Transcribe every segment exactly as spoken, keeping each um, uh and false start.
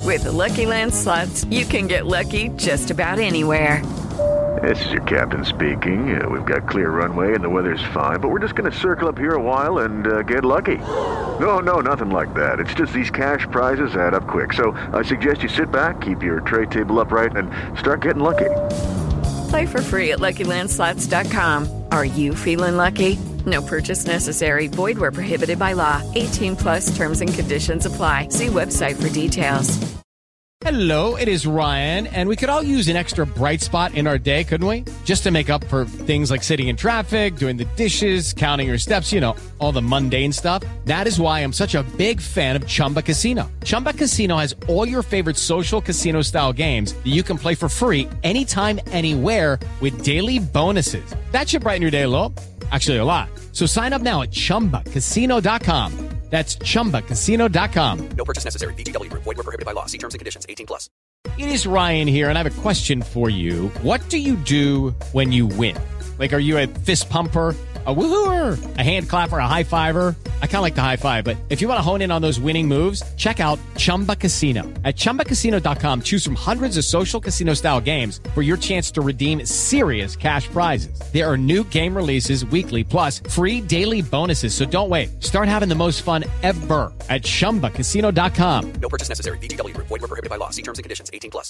With the Lucky Land Slots, you can get lucky just about anywhere. This is your captain speaking. Uh, we've got clear runway and the weather's fine, but we're just going to circle up here a while and uh, get lucky. No, no, nothing like that. It's just these cash prizes add up quick. So I suggest you sit back, keep your tray table upright, and start getting lucky. Play for free at Lucky Land Slots dot com. Are you feeling lucky? No purchase necessary. Void where prohibited by law. eighteen plus terms and conditions apply. See website for details. Hello, it is Ryan, and we could all use an extra bright spot in our day, couldn't we? Just to make up for things like sitting in traffic, doing the dishes, counting your steps, you know, all the mundane stuff. That is why I'm such a big fan of Chumba Casino. Chumba Casino has all your favorite social casino-style games that you can play for free anytime, anywhere with daily bonuses. That should brighten your day a little. Actually, a lot. So sign up now at chumba casino dot com. That's chumba casino dot com. No purchase necessary. V G W Group. Void where prohibited by law. See terms and conditions. eighteen plus. It is Ryan here, and I have a question for you. What do you do when you win? Like, are you a fist pumper, a woohooer, a hand clapper, a high fiver? I kind of like the high five, but if you want to hone in on those winning moves, check out Chumba Casino. At chumba casino dot com, choose from hundreds of social casino-style games for your chance to redeem serious cash prizes. There are new game releases weekly, plus free daily bonuses, so don't wait. Start having the most fun ever at chumba casino dot com. No purchase necessary. V G W Group. Void where prohibited by law. See terms and conditions. eighteen plus.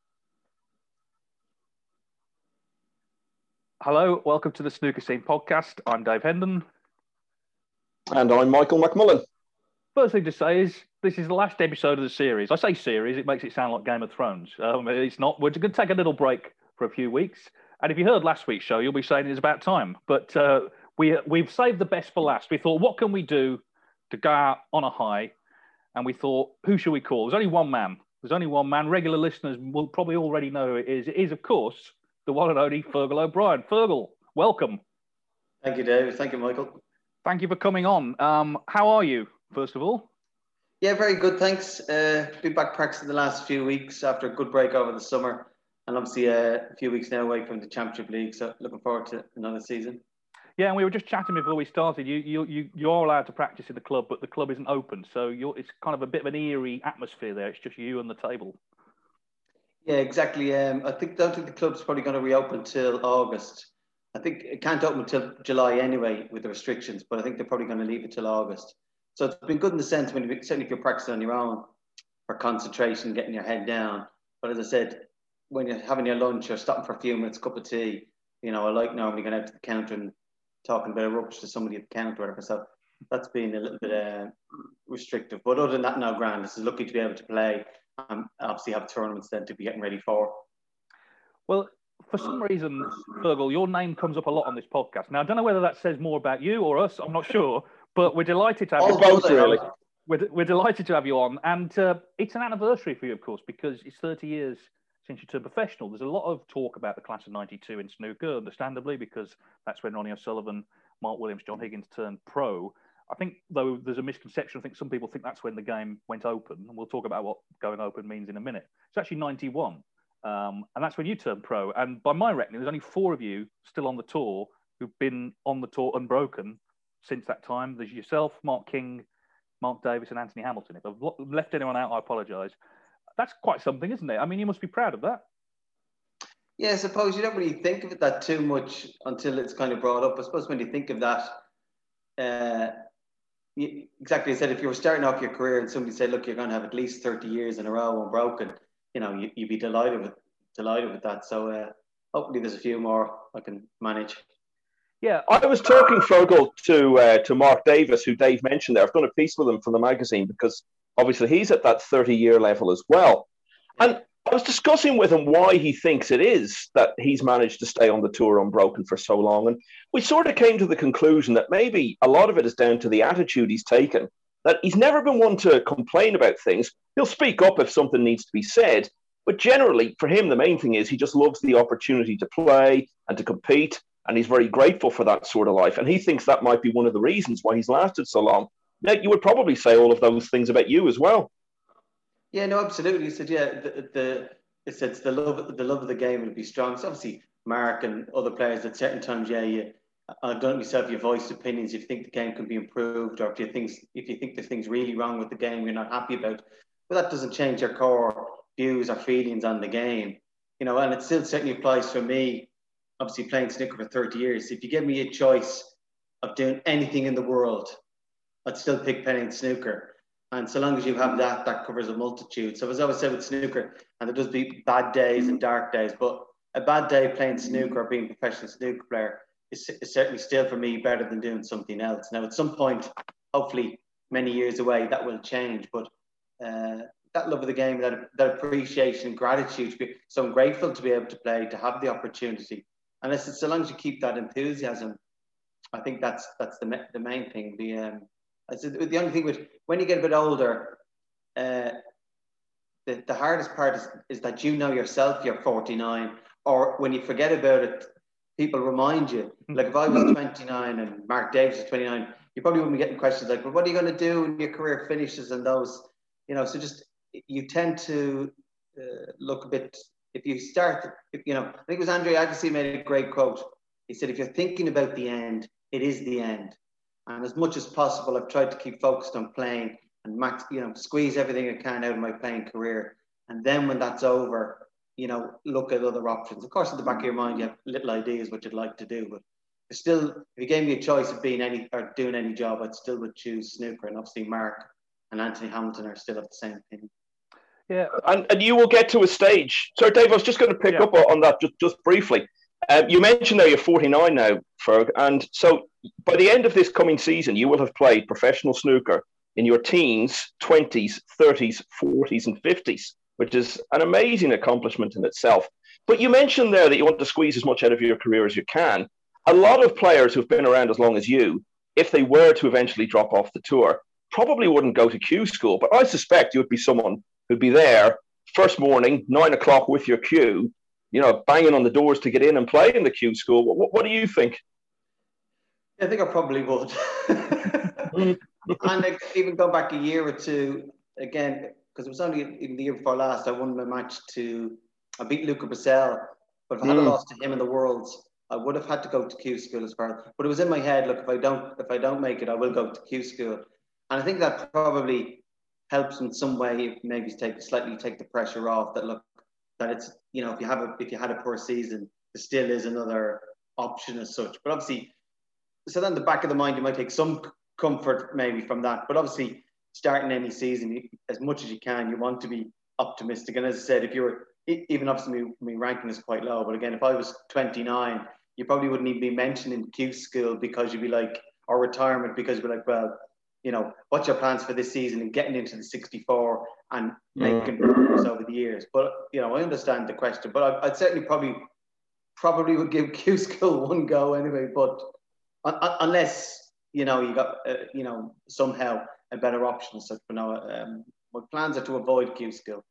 Hello, welcome to the Snooker Scene podcast. I'm Dave Hendon. And I'm Michael McMullen. First thing to say is this is the last episode of the series. I say series, it makes it sound like Game of Thrones. Um, it's not. We're going to take a little break for a few weeks. And if you heard last week's show, you'll be saying it's about time. But uh, we, we've saved the best for last. We thought, what can we do to go out on a high? And we thought, who should we call? There's only one man. There's only one man. Regular listeners will probably already know who it is. It is, of course, the one and only Fergal O'Brien. Fergal, welcome. Thank you, Dave. Thank you, Michael. Thank you for coming on. Um, how are you, first of all? Yeah, very good, thanks. Uh, been back practicing the last few weeks after a good break over the summer. And obviously uh, a few weeks now away from the Championship League, so looking forward to another season. Yeah, and we were just chatting before we started. You you you you are allowed to practice in the club, but the club isn't open, so you're, it's kind of a bit of an eerie atmosphere there. It's just you and the table. Yeah, exactly. Um, I think don't think the club's probably going to reopen till August. I think it can't open until July anyway with the restrictions, but I think they're probably going to leave it till August. So it's been good in the sense when you, certainly if you're practicing on your own for concentration, getting your head down. But as I said, when you're having your lunch or stopping for a few minutes, cup of tea, you know, I like normally going out to the counter and talking about rubbish to somebody at the counter or whatever. So that's been a little bit uh, restrictive. But other than that, no, grand. This is lucky to be able to play. Um, obviously have tournaments then to be getting ready for. Well, for some reason, Fergal, your name comes up a lot on this podcast. Now, I don't know whether that says more about you or us. I'm not sure, but we're delighted to have All you. both, really. We're, we're delighted to have you on, and uh, it's an anniversary for you, of course, because it's thirty years since you turned professional. There's a lot of talk about the class of ninety-two in snooker, understandably, because that's when Ronnie O'Sullivan, Mark Williams, John Higgins turned pro. I think, though, there's a misconception. I think some people think that's when the game went open, and we'll talk about what going open means in a minute. It's actually ninety-one, um, and that's when you turned pro. And by my reckoning, there's only four of you still on the tour who've been on the tour unbroken since that time. There's yourself, Mark King, Mark Davis, and Anthony Hamilton. If I've left anyone out, I apologise. That's quite something, isn't it? I mean, you must be proud of that. Yeah, I suppose you don't really think of it that too much until it's kind of brought up. I suppose when you think of that, uh, you, exactly, I said, if you were starting off your career and somebody said, look, you're going to have at least thirty years in a row unbroken, you know, you, you'd be delighted with delighted with that. So uh, hopefully there's a few more I can manage. Yeah, I was talking, Fergal, to uh, to Mark Davis, who Dave mentioned there. I've done a piece with him for the magazine because obviously he's at that thirty-year level as well. And I was discussing with him why he thinks it is that he's managed to stay on the tour unbroken for so long. And we sort of came to the conclusion that maybe a lot of it is down to the attitude he's taken, that he's never been one to complain about things. He'll speak up if something needs to be said. But generally, for him, the main thing is he just loves the opportunity to play and to compete. And he's very grateful for that sort of life. And he thinks that might be one of the reasons why he's lasted so long. Now, you would probably say all of those things about you as well. Yeah, no, absolutely. He said, yeah, the, the it said the love, the love of the game will be strong. So obviously, Mark and other players at certain times, yeah, you, I've done it myself. You voiced opinions if you think the game can be improved, or if you think if you think there's things really wrong with the game you're not happy about. but that doesn't change your core views or feelings on the game. You know, and it still certainly applies for me, obviously playing snooker for thirty years. If you give me a choice of doing anything in the world, I'd still pick playing snooker. And so long as you have that, that covers a multitude. So as I always said with snooker, and there does be bad days and dark days, but a bad day playing snooker or being a professional snooker player is, is certainly still for me better than doing something else. Now at some point, hopefully many years away, that will change. But uh, that love of the game, that, that appreciation and gratitude. So I'm grateful to be able to play, to have the opportunity. And it's, so long as you keep that enthusiasm, I think that's that's the the main thing. The um, I said the only thing with when you get a bit older, uh, the the hardest part is, is that you know yourself you're forty-nine, or when you forget about it, people remind you. Like if I was twenty-nine and Mark Davis is twenty-nine, you probably wouldn't be getting questions like, "Well, what are you going to do when your career finishes?" And those, you know, so just you tend to uh, look a bit. If you start, if, you know, I think it was Andre Agassi made a great quote. He said, "If you're thinking about the end, it is the end." And as much as possible, I've tried to keep focused on playing and max, you know, squeeze everything I can out of my playing career. And then when that's over, you know, look at other options. Of course, at the back of your mind, you have little ideas what you'd like to do. But still, if you gave me a choice of being any or doing any job, I'd still would choose snooker. And obviously, Mark and Anthony Hamilton are still of the same opinion. Yeah, and and you will get to a stage. Sorry, Dave, I was just going to pick yeah. up on that just, just briefly. Um, you mentioned that you're forty-nine now, Ferg, and so by the end of this coming season, you will have played professional snooker in your teens, twenties, thirties, forties, and fifties, which is an amazing accomplishment in itself. But you mentioned there that you want to squeeze as much out of your career as you can. A lot of players who've been around as long as you, if they were to eventually drop off the tour, probably wouldn't go to Q school. But I suspect you would be someone who'd be there first morning, nine o'clock with your cue, you know, banging on the doors to get in and play in the Q school. What, what do you think? I think I probably would. And like, even go back a year or two, again, because it was only even the year before last, I won my match to, I beat Luca Bracel, but if I had Mm. lost to him in the Worlds, I would have had to go to Q school as far. But it was in my head, look, if I don't, if I don't make it, I will go to Q school. And I think that probably helps in some way, maybe take slightly take the pressure off. That look, that it's, you know, if you have a if you had a poor season, there still is another option as such. But obviously, so then the back of the mind, you might take some comfort maybe from that. But obviously, starting any season, as much as you can, you want to be optimistic. And as I said, if you're even obviously my, my ranking is quite low, but again, if I was twenty-nine, you probably wouldn't even be mentioned in Q school because you'd be like, or retirement because you'd be like, well, you know, what's your plans for this season and getting into the sixty-four and making progress over the years. But, you know, I understand the question, but I, I'd certainly probably probably would give Q school one go anyway, but un, un, unless, you know, you got, uh, you know, somehow a better option as such. But no, um, my plans are to avoid Q school.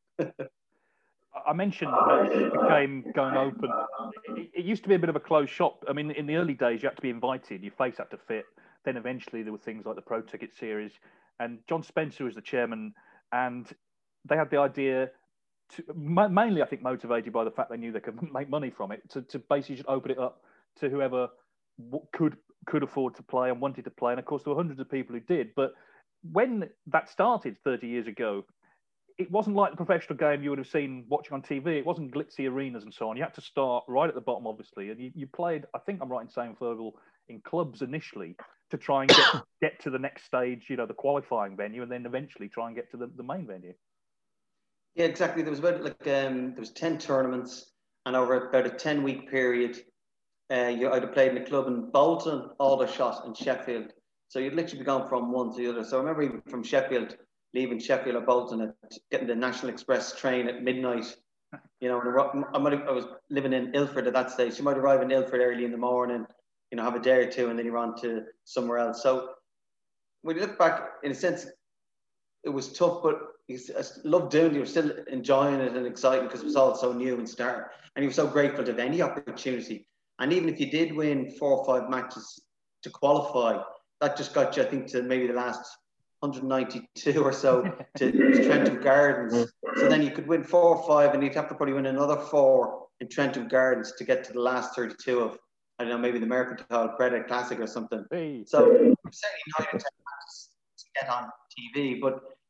I mentioned uh, the game going open. It, it used to be a bit of a closed shop. I mean, in the early days, you had to be invited. Your face had to fit. Then eventually there were things like the Pro Ticket Series. And John Spencer was the chairman. And they had the idea, to, mainly I think motivated by the fact they knew they could make money from it, to, to basically just open it up to whoever could could afford to play and wanted to play. And of course, there were hundreds of people who did. But when that started thirty years ago, it wasn't like the professional game you would have seen watching on T V. It wasn't glitzy arenas and so on. You had to start right at the bottom, obviously. And you, you played, I think I'm right in saying, Fergal, in clubs initially to try and get, get to the next stage, you know, the qualifying venue, and then eventually try and get to the, the main venue. Yeah, exactly. There was about like, um, there was ten tournaments, and over about a ten week period, uh, you either played in a club in Bolton, Aldershot and Sheffield. So you'd literally be going from one to the other. So I remember even from Sheffield, leaving Sheffield or Bolton and getting the National Express train at midnight. You know, I, might have, I was living in Ilford at that stage. You might arrive in Ilford early in the morning, you know, have a day or two, and then you're on to somewhere else. So when you look back, in a sense, it was tough, but I loved doing it. You were still enjoying it and exciting because it was all so new and start. And you were so grateful to have any opportunity. And even if you did win four or five matches to qualify, that just got you, I think, to maybe the last one hundred ninety-two or so to, to Trentham Gardens. So then you could win four or five, and you'd have to probably win another four in Trentham Gardens to get to the last thirty-two of, I don't know, maybe the Mercantile Credit Classic or something. Hey. So certainly nine or ten matches to get on T V, but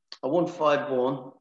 I won five one.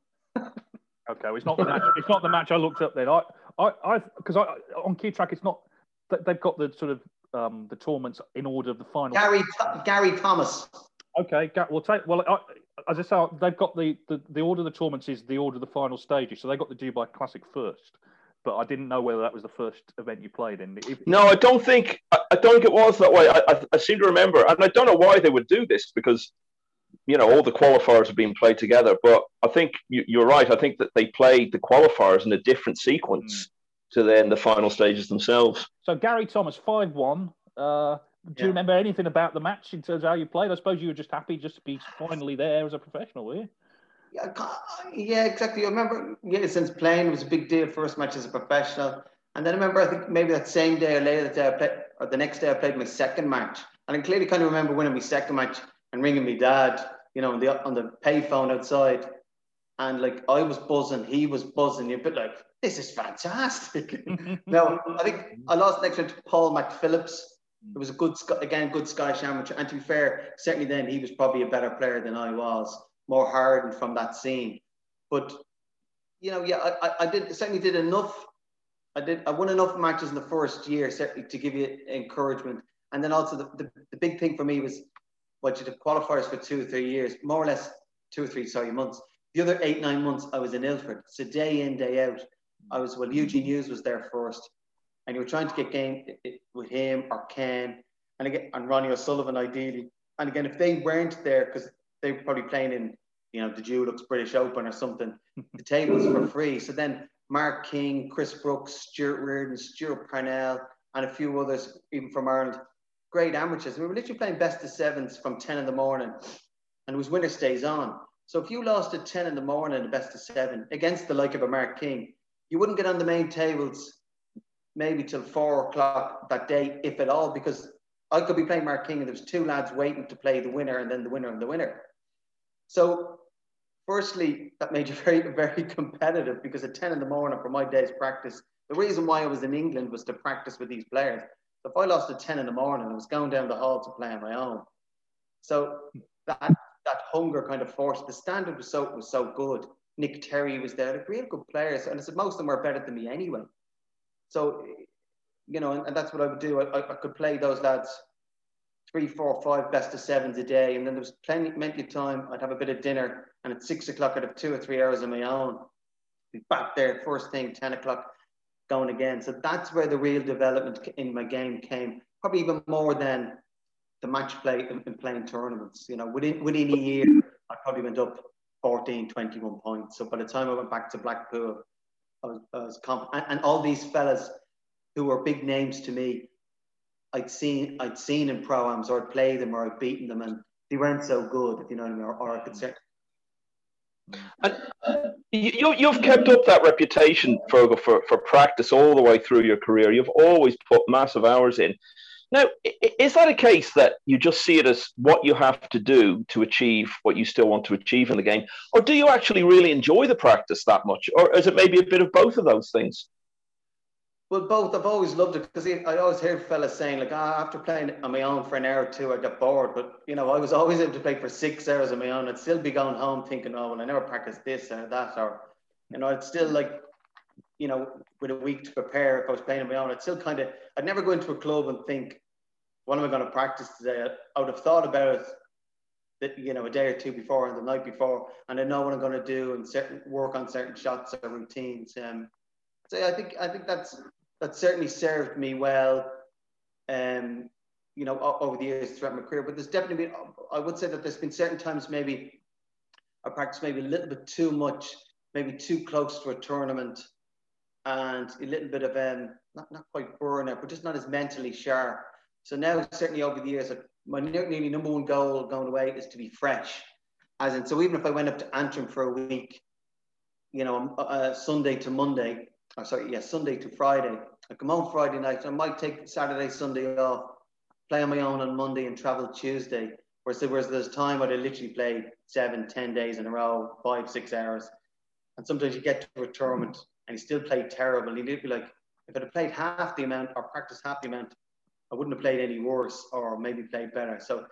Okay, well, it's not the match. It's not the match I looked up then. I, I, I, because I on Key Track, it's not. They've got the sort of um, the tournaments in order of the final. Gary Gary Thomas. Okay, we'll take. Well, I, as I say, they've got the, the the order of the tournaments is the order of the final stages. So they got the Dubai Classic first. But I didn't know whether that was the first event you played in. If, no, I don't think. I, I don't think it was that way. I, I, I seem to remember, and I don't know why they would do this because, you know, all the qualifiers have been played together. But I think you, you're right. I think that they played the qualifiers in a different sequence mm. to then the final stages themselves. So Gary Thomas, five one. Uh, do yeah. you remember anything about the match in terms of how you played? I suppose you were just happy just to be finally there as a professional, were you? Yeah, yeah, exactly. I remember, yeah, since playing, it was a big deal. First match as a professional, and then I remember, I think maybe that same day or later that day, I played, or the next day, I played my second match, and I clearly kind of remember winning my second match and ringing my dad, you know, on the on the payphone outside, and like I was buzzing, he was buzzing. You're a bit like, this is fantastic. No, I think I lost next one to Paul McPhillips. It was a good, again, good Scottish amateur, and to be fair, certainly then he was probably a better player than I was. More hardened from that scene, but you know, yeah, I, I did certainly did enough. I did I won enough matches in the first year certainly to give you encouragement, and then also the, the, the big thing for me was what you did qualifiers for two or three years, more or less two or three sorry months. The other eight nine months I was in Ilford, so day in day out. I was well, Eugene Hughes was there first, and you were trying to get game with him or Ken, and again and Ronnie O'Sullivan ideally. And again, if they weren't there because they were probably playing in, you know, the Dulux British Open or something, the tables were free. So then Mark King, Chris Brooks, Stuart Reardon, Stuart Parnell, and a few others, even from Ireland, great amateurs. We were literally playing best of sevens from ten in the morning, and it was winner stays on. So if you lost at ten in the morning, the best of seven, against the like of a Mark King, you wouldn't get on the main tables maybe till four o'clock that day, if at all, because I could be playing Mark King and there was two lads waiting to play the winner and then the winner and the winner. So firstly, that made you very, very competitive because at ten in the morning for my day's practice, the reason why I was in England was to practice with these players. So if I lost at ten in the morning, I was going down the hall to play on my own. So that that hunger kind of forced, the standard was so was so good. Nick Terry was there, like real good players. And I said most of them were better than me anyway. So, you know, and, and that's what I would do. I, I could play those lads three, four, five best of sevens a day. And then there was plenty, plenty of time. I'd have a bit of dinner. And at six o'clock, I'd have two or three hours on my own. Be back there first thing, ten o'clock, going again. So that's where the real development in my game came. Probably even more than the match play in, in playing tournaments. You know, within within a year, I probably went up fourteen, twenty-one points. So by the time I went back to Blackpool, I was, I was comp- and, and all these fellas who were big names to me, I'd seen I'd seen in pro-ams, or I'd played them, or I'd beaten them, and they weren't so good, if you know what I mean, or, or I could say. And you, you've kept up that reputation, Fergal, for, for practice all the way through your career. You've always put massive hours in. Now, is that a case that you just see it as what you have to do to achieve what you still want to achieve in the game? Or do you actually really enjoy the practice that much? Or is it maybe a bit of both of those things? Well, both. I've always loved it because I always hear fellas saying, like, ah, after playing on my own for an hour or two, I got bored. But, you know, I was always able to play for six hours on my own. I'd still be going home thinking, oh, well, I never practiced this or that. Or, you know, I'd still, like, you know, with a week to prepare, if I was playing on my own, I'd still kind of, I'd never go into a club and think, what am I going to practice today? I would have thought about it, that, you know, a day or two before and the night before, and I know what I'm going to do and certain work on certain shots or routines. Um, so I think I think that's that certainly served me well, um, you know, over the years throughout my career. But there's definitely been, I would say that there's been certain times maybe I practiced maybe a little bit too much, maybe too close to a tournament, and a little bit of um, not not quite burnout, but just not as mentally sharp. So now, certainly over the years, my nearly number one goal going away is to be fresh. As in, so even if I went up to Antrim for a week, you know, uh, Sunday to Monday, or sorry, yeah, Sunday to Friday, I come home Friday night, I might take Saturday, Sunday off, play on my own on Monday and travel Tuesday. Whereas, whereas there's time where I literally play seven, ten days in a row, five, six hours. And sometimes you get to a tournament and you still play terrible. You'd be like, if I'd have played half the amount or practiced half the amount, I wouldn't have played any worse or maybe played better. So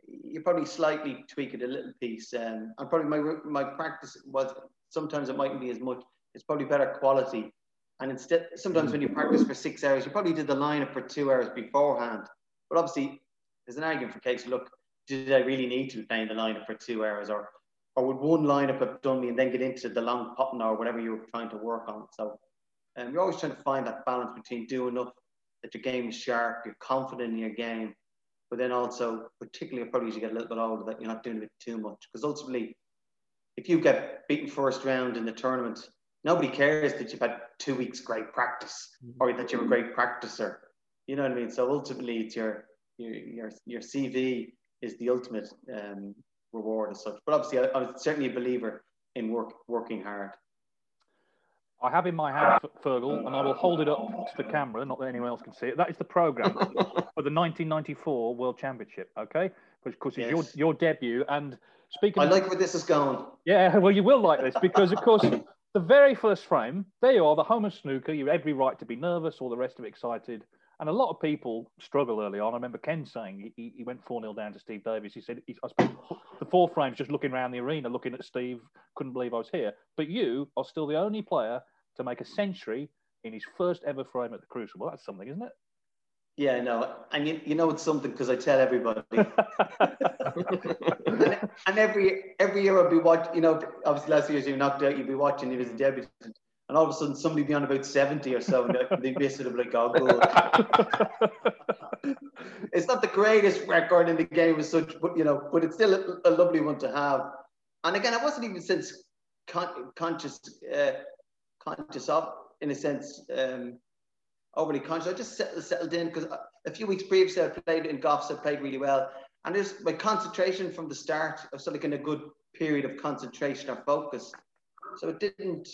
you probably slightly tweak it a little piece. Um, and probably my my practice was sometimes it mightn't be as much. It's probably better quality. And instead, sometimes when you practice for six hours, you probably did the lineup for two hours beforehand. But obviously, there's an argument for case. Look, did I really need to be playing the lineup for two hours, or or would one lineup have done me and then get into the long putting or whatever you were trying to work on? So, um, you're always trying to find that balance between doing enough that your game is sharp, you're confident in your game, but then also, particularly probably as you get a little bit older, that you're not doing it too much. Because ultimately, if you get beaten first round in the tournament, nobody cares that you've had two weeks great practice or that you're a great practicer. You know what I mean? So ultimately, it's your your your, your C V is the ultimate um, reward as such. But obviously, I, I'm certainly a believer in work working hard. I have in my hand, Fergal, and I will hold it up to the camera, not that anyone else can see it. That is the programme for the nineteen ninety-four World Championship, okay? Which, of course, is yes. your, your debut. And speaking I of, like where this is going. Yeah, well, you will like this because, of course, the very first frame, there you are, the home of snooker. You have every right to be nervous, all the rest of it excited. And a lot of people struggle early on. I remember Ken saying he, he went four nil down to Steve Davis. He said, he, I spent the four frames just looking around the arena, looking at Steve, couldn't believe I was here. But you are still the only player to make a century in his first ever frame at the Crucible. That's something, isn't it? Yeah, no, and you, you know it's something because I tell everybody. and, and every every year I'll be watching, you know, obviously last year you knocked out, you'd be watching, he was a debutant, and all of a sudden somebody be on about seventy or so, and they, they miss it, I'm like, oh, good. It's not the greatest record in the game as such, but, you know, but it's still a, a lovely one to have. And again, I wasn't even since con- conscious, uh, conscious of, in a sense, um, overly conscious. I just settled, settled in because a few weeks previously I played in golf, so I played really well. And there's my concentration from the start. I was sort of like in a good period of concentration or focus. So it didn't,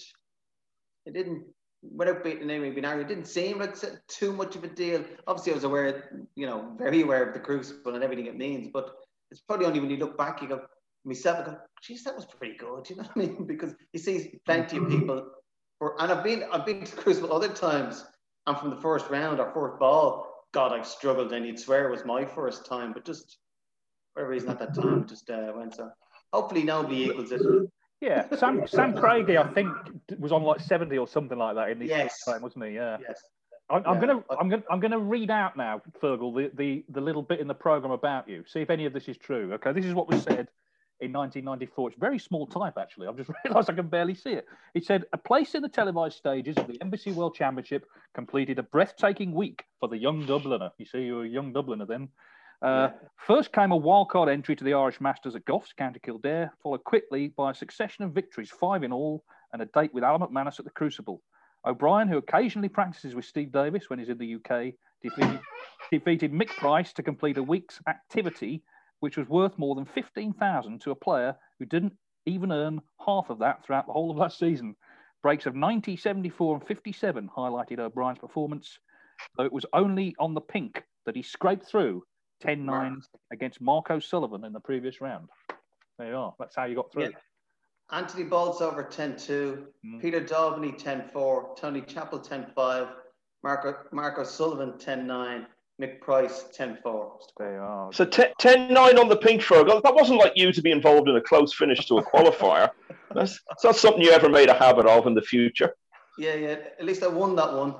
it didn't, without being naming binary, it didn't seem like too much of a deal. Obviously I was aware, you know, very aware of the Crucible and everything it means, but it's probably only when you look back, you go, myself, I go, geez, that was pretty good. You know what I mean? Because you see plenty of people, for, and I've been, I've been to the Crucible other times, and from the first round or first ball, God, I've struggled, and you'd swear it was my first time, but just for whatever reason at that time, it just uh, went so. Hopefully nobody equals it. Yeah, Sam Sam Craigie, I think, was on like seventy or something like that in this yes. time, wasn't he? Yeah. Yes. I'm, I'm yeah. gonna I'm gonna I'm gonna read out now, Fergal, the, the the little bit in the program about you. See if any of this is true. Okay, this is what was said in nineteen ninety-four. It's very small type, actually. I've just realised I can barely see it. It said, a place in the televised stages of the Embassy World Championship completed a breathtaking week for the young Dubliner. You see, you were a young Dubliner then. Uh, yeah. First came a wildcard entry to the Irish Masters at Goffs, County Kildare, followed quickly by a succession of victories, five in all, and a date with Alan McManus at the Crucible. O'Brien, who occasionally practices with Steve Davis when he's in the U K, defeated, defeated Mick Price to complete a week's activity, which was worth more than fifteen thousand to a player who didn't even earn half of that throughout the whole of last season. Breaks of ninety, seventy-four and fifty-seven highlighted O'Brien's performance, though it was only on the pink that he scraped through ten nine against Mark O'Sullivan in the previous round. There you are. That's how you got through. Yeah. Anthony Bolsover ten two, mm. Peter Daubney ten four, Tony Chappell ten five, Mark, Mark O'Sullivan ten nine, Mick Price ten four. There you are. So ten nine on the pink Fergal. That wasn't like you to be involved in a close finish to a qualifier. That's, that's not something you ever made a habit of in the future. Yeah, yeah. At least I won that one.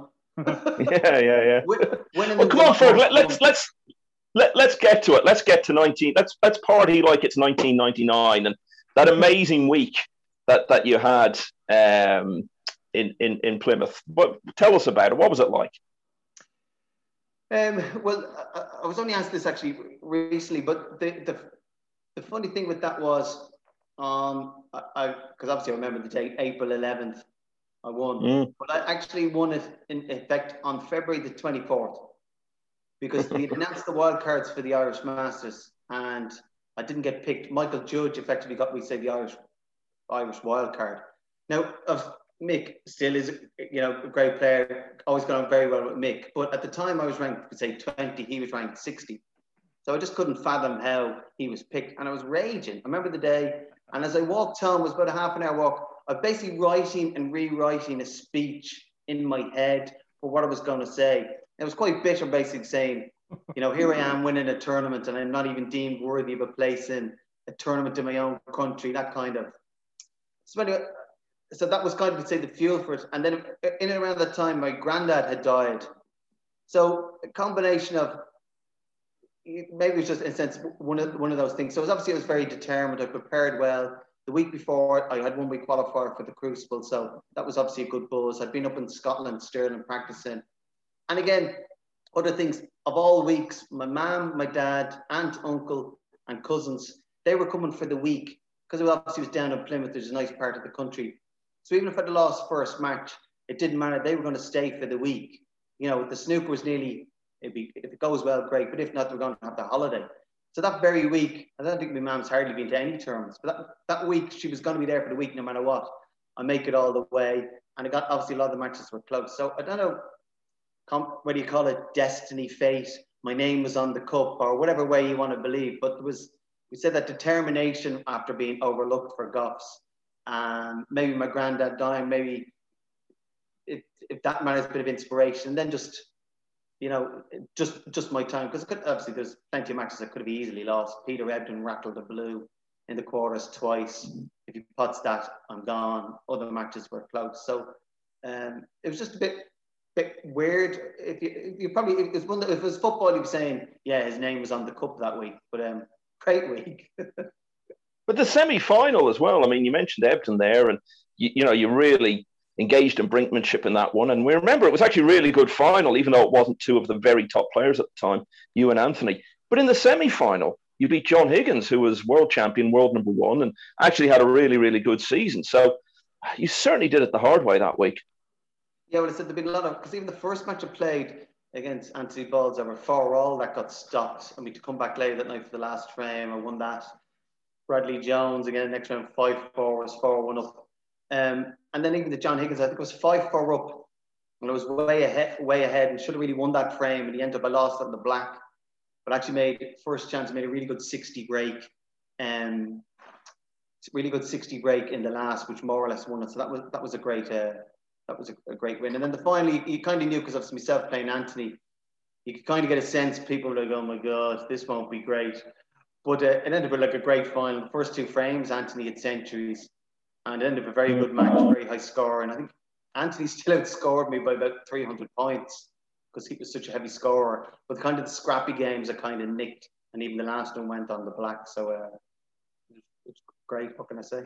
yeah, yeah, yeah. Win, well, come on, Fergal. Let, let's let's let, let's get to it. Let's get to nineteen. Let's let's party like it's nineteen ninety-nine and that amazing week that that you had um, in in in Plymouth. What, tell us about it. What was it like? Um, well, I, I was only asked this actually recently, but the the, the funny thing with that was, um, I because obviously I remember the date, April eleventh, I won, mm. but I actually won it in effect on February the twenty-fourth, because we announced the wild cards for the Irish Masters, and I didn't get picked. Michael Judge effectively got me, say, the Irish Irish wild card. Now, uh, Mick still is, you know, a great player, always got on very well with Mick. But at the time I was ranked, say, twenty, he was ranked sixty. So I just couldn't fathom how he was picked. And I was raging. I remember the day, and as I walked home, it was about a half an hour walk, I was basically writing and rewriting a speech in my head for what I was going to say. It was quite bitter, basically saying, You know, here I am winning a tournament and I'm not even deemed worthy of a place in a tournament in my own country, that kind of. So anyway, so that was kind of, say, the fuel for it. And then in and around that time, my granddad had died. So a combination of, maybe it was just in a sense one of one of those things. So it was obviously I was very determined. I prepared well. The week before, I had one week qualifier for the Crucible, so that was obviously a good buzz. I'd been up in Scotland, Stirling, practicing, and again, other things of all weeks. My mum, my dad, aunt, uncle, and cousins, they were coming for the week because it obviously was down in Plymouth. There's a nice part of the country, so even if I'd lost first match, it didn't matter. They were going to stay for the week. You know, the snooker was nearly. It'd be, if it goes well, great. But if not, we're going to have the holiday. So that very week, I don't think my mum's hardly been to any tournaments. But that, that week, she was going to be there for the week no matter what. I make it all the way. And I got, obviously, a lot of the matches were close. So I don't know, what do you call it, destiny, fate. My name was on the cup or whatever way you want to believe. But it was, we said that determination after being overlooked for Goffs. And maybe my granddad dying, maybe if, if that matters, a bit of inspiration. And then just... You know, just just my time, because obviously there's plenty of matches that could have easily lost. Peter Ebdon rattled the blue in the quarters twice. If he puts that, I'm gone. Other matches were close, so um, it was just a bit bit weird. If you, if you probably if it was one that, if it was football, you'd be saying, yeah, his name was on the cup that week. But um, great week. But the semi-final as well. I mean, you mentioned Ebdon there, and you, you know, you really engaged in brinkmanship in that one. And we remember it was actually a really good final, even though it wasn't two of the very top players at the time, you and Anthony. But in the semi-final, you beat John Higgins, who was world champion, world number one, and actually had a really, really good season. So you certainly did it the hard way that week. Yeah, well, I said there'd been a lot of, because even the first match I played against Anthony Balls over four all, that got stopped. I mean, to come back later that night for the last frame, I won that. Bradley Jones, again, next round, five four was four one up. Um, and then even the John Higgins, I think it was five four up, and I was way ahead, way ahead, and should have really won that frame. And he ended up, I lost on the black, but actually made first chance, made a really good sixty break, um, really good sixty break in the last, which more or less won it. So that was that was a great, uh, that was a, a great win. And then the final, you, you kind of knew because of myself playing Anthony, you could kind of get a sense people were like, oh my god, this won't be great. But uh, it ended up with like a great final. The first two frames, Anthony had centuries. And it ended up a very good match, very high score. And I think Anthony still outscored me by about three hundred points because he was such a heavy scorer. But kind of the scrappy games are kind of nicked. And even the last one went on the black. So uh, it's great. What can I say?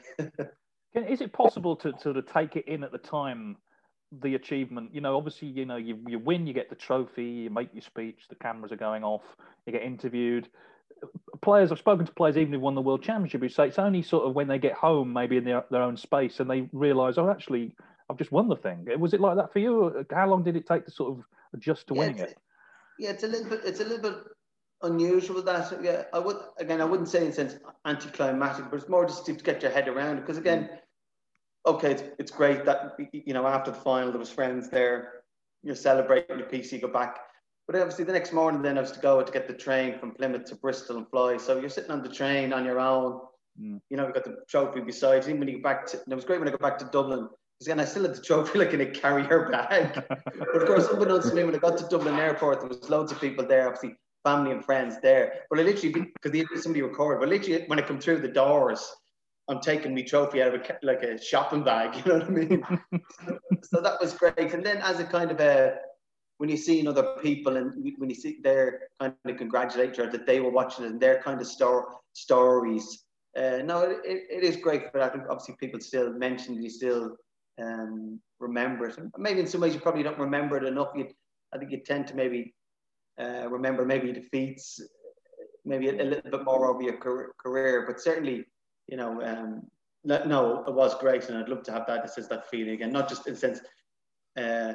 Is it possible to sort of take it in at the time, the achievement? You know, obviously, you know, you, you win, you get the trophy, you make your speech, the cameras are going off, you get interviewed. Players, I've spoken to players even who won the World Championship who say it's only sort of when they get home, maybe in their, their own space, and they realise, oh, actually, I've just won the thing. Was it like that for you? How long did it take to sort of adjust to yeah, winning it? Yeah, it's a little bit. It's a little bit unusual. That yeah, I would again, I wouldn't say in a sense anticlimactic, but it's more just to get your head around it. Because again, okay, it's it's great that you know after the final there was friends there, you're celebrating your P C, go back. But obviously the next morning then I was to go to get the train from Plymouth to Bristol and fly. So you're sitting on the train on your own. Mm. You know, you've got the trophy beside you. Even when you go back to, and it was great when I got back to Dublin. Because again, I still had the trophy like in a carrier bag. But of course, unbeknownst to me, when I got to Dublin Airport, there was loads of people there, obviously family and friends there. But I literally, because somebody recorded, but literally when I come through the doors, I'm taking my trophy out of a, like a shopping bag. You know what I mean? so, so that was great. And then as a kind of a, when you see other people and when you see their kind of congratulate you that they were watching it and their kind of stor- stories, uh, no, it, it is great for that. Obviously, people still mention it, you still um, remember it. And maybe in some ways you probably don't remember it enough. You, I think you tend to maybe uh, remember maybe defeats, maybe a, a little bit more over your career. But certainly, you know, um, no, it was great, and I'd love to have that. This is that feeling again, not just in the sense. Uh,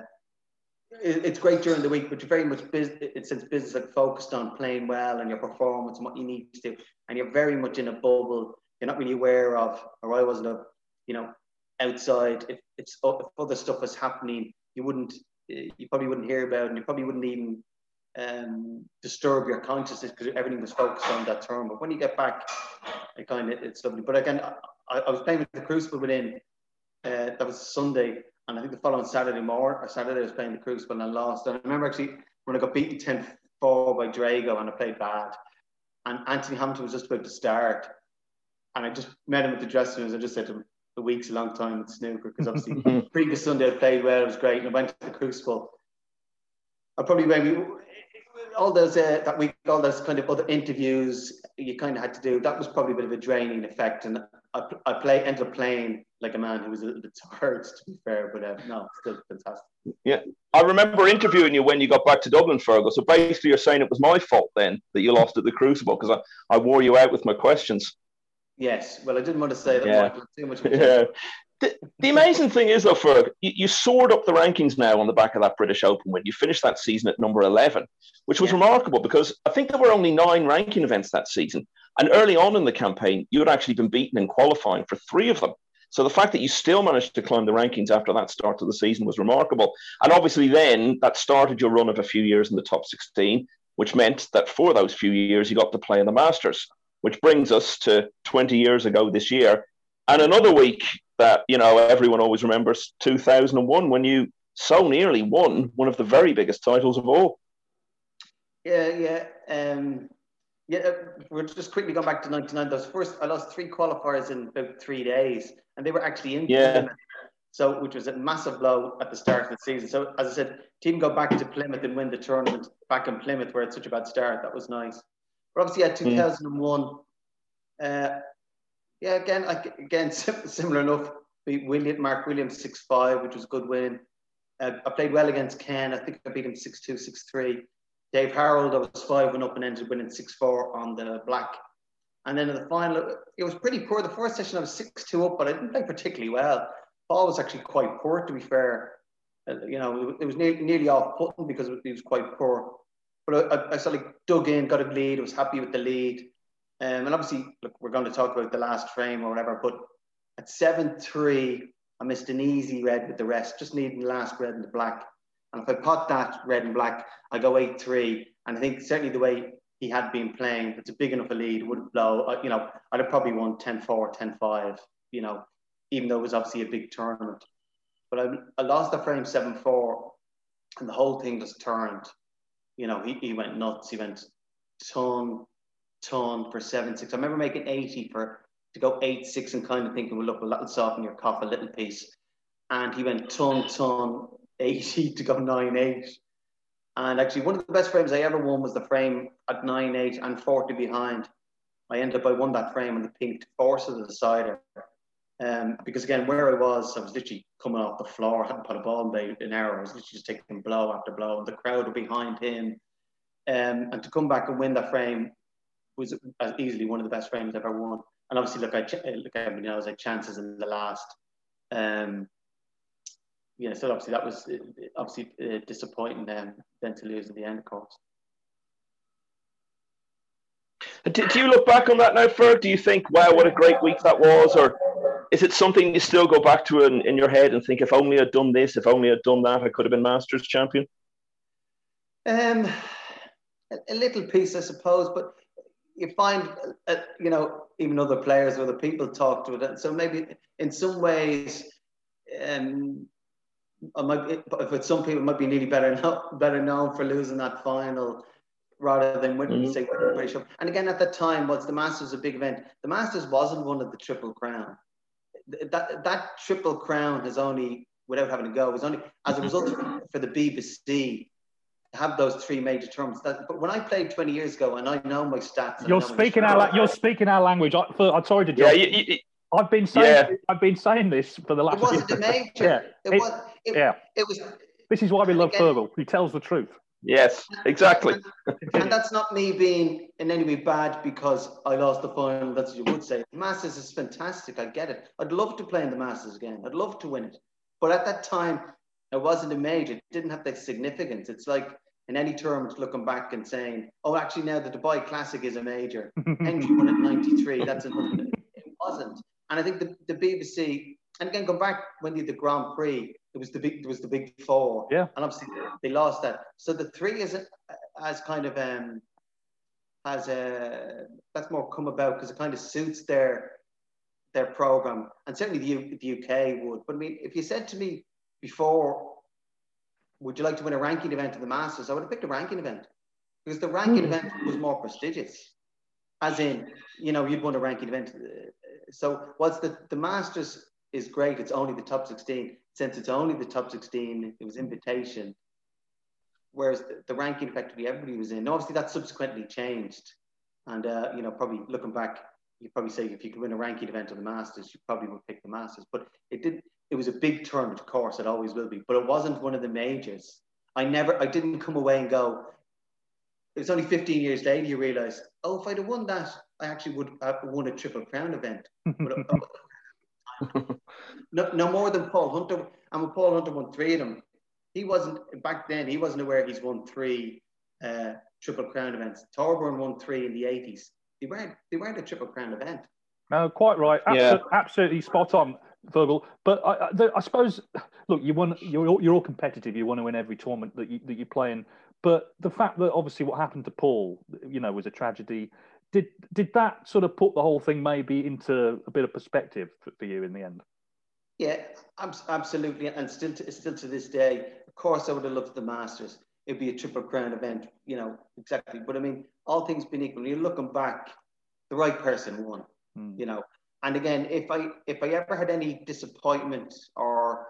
It's great during the week, but you're very much business, it's business like focused on playing well and your performance and what you need to do. And you're very much in a bubble. You're not really aware of, or I wasn't, a, you know, outside. If it's if other stuff was happening, you wouldn't, you probably wouldn't hear about it, and you probably wouldn't even um, disturb your consciousness because everything was focused on that term. But when you get back, it kind of it's lovely. But again, I, I was playing with the Crucible within. Uh, that was Sunday. And I think the following Saturday morning, or Saturday, I was playing the Crucible and I lost. And I remember actually when I got beaten ten four by Drago, and I played bad. And Anthony Hamilton was just about to start. And I just met him at the dressing room. I just said to him, a week's a long time with snooker, because obviously previous Sunday I played well, it was great, and I went to the Crucible. I probably maybe all those uh, that week, all those kind of other interviews you kind of had to do. That was probably a bit of a draining effect, and I, I play ended up playing like a man who was a little bit tired, to be fair. But uh, no, still fantastic. Yeah, I remember interviewing you when you got back to Dublin, Fergal. So basically, you're saying it was my fault then that you lost at the Crucible, because I, I wore you out with my questions. Yes, well, I didn't want to say that. Yeah. Michael, too much. Yeah. The, the amazing thing is, though, Ferg, you, you soared up the rankings now on the back of that British Open win. You finished that season at number eleven, which was yeah. remarkable, because I think there were only nine ranking events that season. And early on in the campaign, you had actually been beaten in qualifying for three of them. So the fact that you still managed to climb the rankings after that start to the season was remarkable. And obviously then that started your run of a few years in the top sixteen, which meant that for those few years you got to play in the Masters, which brings us to twenty years ago this year. And another week that, you know, everyone always remembers, two thousand one, when you so nearly won one of the very biggest titles of all. Yeah, yeah. Um, yeah, we're just quickly going back to ninety-nine. Those first, I lost three qualifiers in about three days, and they were actually in yeah. Plymouth. So, which was a massive blow at the start of the season. So, as I said, team go back to Plymouth and win the tournament back in Plymouth, where it's such a bad start. That was nice. But obviously, at two thousand one, mm. uh, yeah, again, I, again, similar enough. Beat William, Mark Williams six five, which was a good win. Uh, I played well against Ken. I think I beat him six two, six three. Dave Harold, I was five one up and ended up winning six four on the black. And then in the final, it was pretty poor. The first session I was six two up, but I didn't play particularly well. Paul was actually quite poor, to be fair. Uh, you know, it was nearly, nearly off putting because he was quite poor. But I, I sort of dug in, got a lead, I was happy with the lead. Um, and obviously, look, we're going to talk about the last frame or whatever, but at seven three, I missed an easy red with the rest, just needing the last red and the black. And if I pot that red and black, I go eight three. And I think certainly the way he had been playing, if it's a big enough a lead, it would blow. Uh, you know, I'd have probably won ten four, ten five, you know, even though it was obviously a big tournament. But I, I lost the frame seven four, and the whole thing just turned. You know, he, he went nuts. He went ton, ton for seven six. I remember making eighty for to go eight six and kind of thinking, well, look, well, that'll soften your cough a little piece. And he went ton, ton, eighty to go nine eight. And actually, one of the best frames I ever won was the frame at nine eight and forty behind. I ended up, I won that frame on the pink force of the decider. Um, because again, where I was, I was literally coming off the floor. I hadn't put a ball in about an hour. I was literally just taking blow after blow, and the crowd were behind him. Um, and to come back and win that frame was as easily one of the best frames I've ever won. And obviously, look, I look, everybody knows I had chances in the last. Um, yeah, so obviously that was obviously uh, disappointing then, then to lose at the end, of course. Do, do you look back on that now, Ferg? Do you think, wow, what a great week that was? Or is it something you still go back to in, in your head and think, if only I'd done this, if only I'd done that, I could have been Masters champion? Um, a, a little piece, I suppose, but you find, uh, you know, even other players or other people talk to it. So maybe in some ways, um, I might, but some people might be nearly better known, better known for losing that final rather than winning, mm-hmm. say, winning British Open. And again, at that time, was the Masters a big event? The Masters wasn't one of the Triple Crown. That that Triple Crown has only, without having to go, was only as a result for the B B C to have those three major tournaments. That, but when I played twenty years ago, and I know my stats, you're speaking our la- you're speaking our language. I, for, I'm sorry to jump. Yeah, you, you, I've been saying yeah. I've been saying this for the last. It wasn't a major. yeah. It, it was. It, yeah. It was. This is why we love again, Fergal. He tells the truth. Yes, exactly. And, and that's not me being in any way bad because I lost the final. That's what you would say. The Masters is fantastic. I get it. I'd love to play in the Masters again. I'd love to win it. But at that time, it wasn't a major. It didn't have the significance. It's like in any tournament looking back and saying, oh, actually now the Dubai Classic is a major. Hendry won at ninety-three. That's another. It wasn't. And I think the, the B B C, and again, go back when they did the Grand Prix, it was the big, it was the big four. Yeah. And obviously they lost that. So the three is as kind of um has a that's more come about because it kind of suits their their program, and certainly the, U, the U K would. But I mean, if you said to me before, would you like to win a ranking event in the Masters? I would have picked a ranking event because the ranking mm. event was more prestigious. As in, you know, you'd won a ranking event. So whilst the, the Masters is great, it's only the top sixteen. Since it's only the top sixteen, it was invitation. Whereas the, the ranking effectively everybody was in. And obviously that subsequently changed. And, uh, you know, probably looking back, you'd probably say if you could win a ranking event on the Masters, you probably would pick the Masters. But it did. It was a big tournament, of course, it always will be. But it wasn't one of the majors. I never, I didn't come away and go, it was only fifteen years later you realise, oh, if I'd have won that, I actually would have won a Triple Crown event. But, uh, no, no more than Paul Hunter. And when Paul Hunter won three of them, he wasn't, back then, he wasn't aware he's won three uh, Triple Crown events. Thorburn won three in the eighties. They weren't, they weren't a Triple Crown event. No, quite right. Absol- yeah. Absolutely spot on, Virgil. But I, I, the, I suppose, look, you won. You're all, you're all competitive. You want to win every tournament that you that you play in. But the fact that obviously what happened to Paul, you know, was a tragedy. Did did that sort of put the whole thing maybe into a bit of perspective for, for you in the end? Yeah, absolutely. And still to, still to this day, of course, I would have loved the Masters. It'd be a Triple Crown event, you know, exactly. But I mean, all things being equal, you're looking back, the right person won, mm. you know. And again, if I if I ever had any disappointment or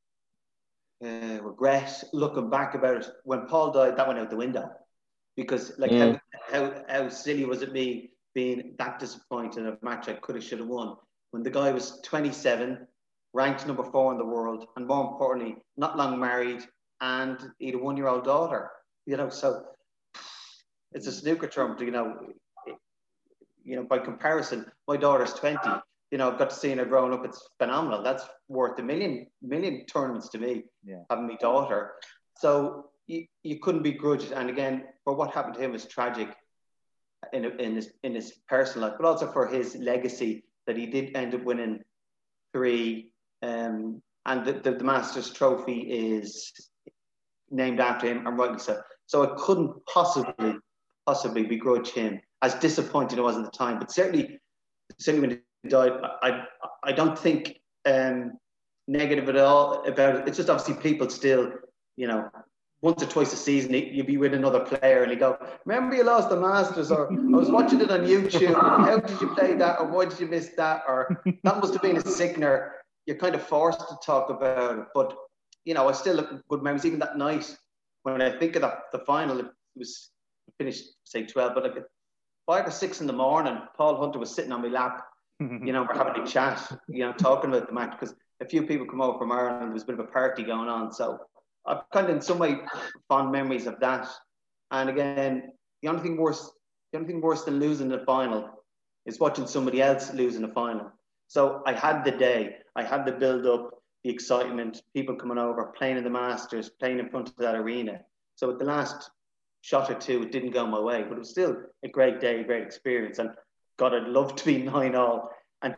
uh, regret looking back about it, when Paul died, that went out the window. Because like mm. how, how how silly was it me being that disappointed in a match I could have, should have won, when the guy was twenty-seven, ranked number four in the world, and more importantly, not long married, and he had a one-year-old daughter. You know, so it's a snooker tournament. You know, you know, by comparison, my daughter's twenty. You know, I've got to see her growing up. It's phenomenal. That's worth a million million tournaments to me. Yeah. Having my daughter. So you, you couldn't begrudge it. And again, for what happened to him was tragic in in his in his personal life, but also for his legacy that he did end up winning three. Um, and the, the, the Masters trophy is named after him, and rightly so. So I couldn't possibly possibly begrudge him, as disappointing it was at the time. But certainly, certainly when he died, I I don't think um, negative at all about it. It's just obviously people still, you know, once or twice a season you'd be with another player and you go, remember you lost the Masters, or I was watching it on YouTube. How did you play that, or why did you miss that, or that must have been a sickener. You're kind of forced to talk about it, but you know, I still look good memories. Even that night, when I think of that, the final, it was finished say twelve, but like at five or six in the morning, Paul Hunter was sitting on my lap. You know, we're having a chat, you know, talking about the match, because a few people come over from Ireland. There was a bit of a party going on, so I've kind of in some way fond memories of that. And again, the only thing worse, the only thing worse than losing the final is watching somebody else losing the final. So I had the day, I had the build up, the excitement, people coming over, playing in the Masters, playing in front of that arena. So at the last shot or two, it didn't go my way, but it was still a great day, a great experience. And God, I'd love to be nine all and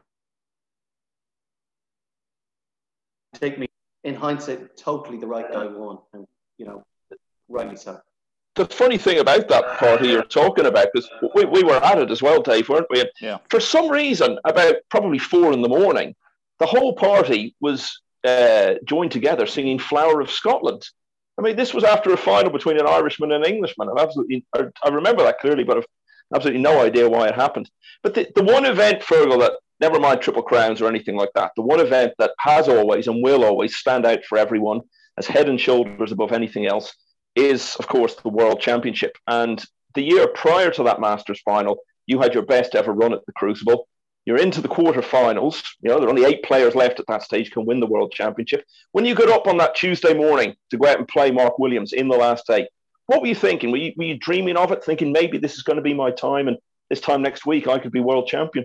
take me, in hindsight, totally the right guy won. And, you know, rightly so. The funny thing about that party you're talking about, because we, we were at it as well, Dave, weren't we? And yeah. For some reason, about probably four in the morning, the whole party was uh, joined together singing Flower of Scotland. I mean, this was after a final between an Irishman and an Englishman. I've absolutely, I, I remember that clearly, but I've absolutely no idea why it happened. But the, the one event, Fergal, that, never mind Triple Crowns or anything like that, the one event that has always and will always stand out for everyone as head and shoulders above anything else is, of course, the World Championship. And the year prior to that Masters final, you had your best ever run at the Crucible. You're into the quarterfinals. You know, there are only eight players left at that stage can win the World Championship. When you got up on that Tuesday morning to go out and play Mark Williams in the last eight, what were you thinking? Were you, were you dreaming of it, thinking maybe this is going to be my time and this time next week I could be world champion?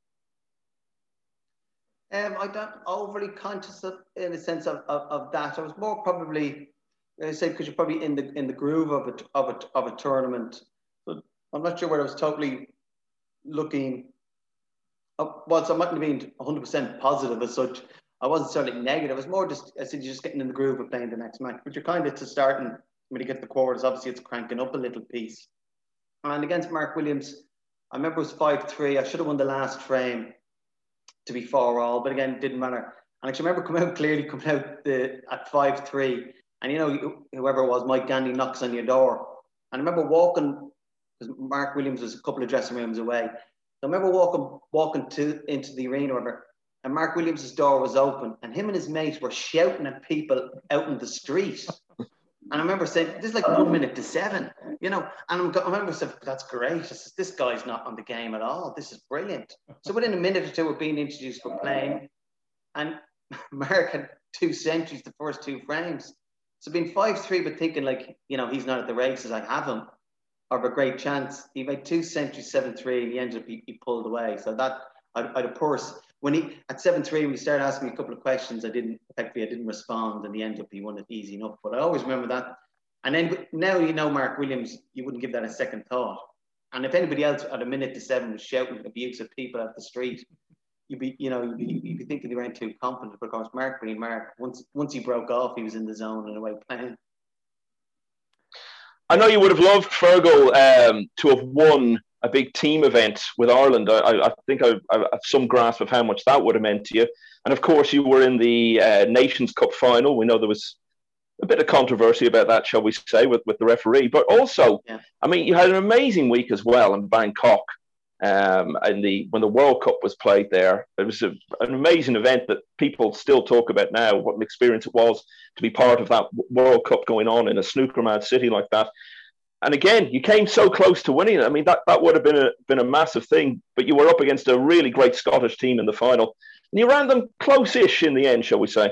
Um, I don't overly conscious of, in the sense of, of, of that. I was more probably, I say, because you're probably in the in the groove of a of a of a tournament. But I'm not sure whether I was totally looking. Up, well, so I mightn't have been one hundred percent positive as such. I wasn't certainly negative. It was more just, I said, you're just getting in the groove of playing the next match. But you're kind of to starting when you get the quarters. Obviously, it's cranking up a little piece. And against Mark Williams, I remember it was five three. I should have won the last frame to be four all, but again, it didn't matter. And I remember coming out clearly, coming out the, at five three. And you know, whoever it was, Mike Gandy knocks on your door And I remember walking, because Mark Williams was a couple of dressing rooms away. So I remember walking walking to into the arena, whatever, and Mark Williams' door was open, and him and his mate were shouting at people out in the street. And I remember saying, this is like one minute to seven, you know. And I remember saying, that's great. This, this guy's not on the game at all. This is brilliant. So within a minute or two of being introduced for playing, and Mark had two centuries, the first two frames. So being five three, but thinking like, you know, he's not at the races, I have him, or a great chance. He made two centuries, seven three, and he ended up, he, he pulled away. So that, I'd, I'd a purse. When he, at seven three, when he started asking me a couple of questions, I didn't, effectively, I didn't respond, and he ended up, he won it easy enough. But I always remember that. And then now, you know, Mark Williams, you wouldn't give that a second thought. And if anybody else at a minute to seven was shouting abuse at people at the street, you'd be, you know, you'd be, you'd be thinking they weren't too confident. But of course, Mark being Mark, once once he broke off, he was in the zone and away playing. I know you would have loved Fergal um, to have won a big team event with Ireland. I, I think I, I have some grasp of how much that would have meant to you. And of course, you were in the uh, Nations Cup final. We know there was a bit of controversy about that, shall we say, with, with the referee. But also, yeah. I mean, you had an amazing week as well in Bangkok. Um, and the when the World Cup was played there, it was a, an amazing event that people still talk about now. What an experience it was to be part of that World Cup going on in a snooker mad city like that. And again, you came so close to winning it. I mean, that, that would have been a been a massive thing. But you were up against a really great Scottish team in the final, and you ran them close-ish in the end, shall we say?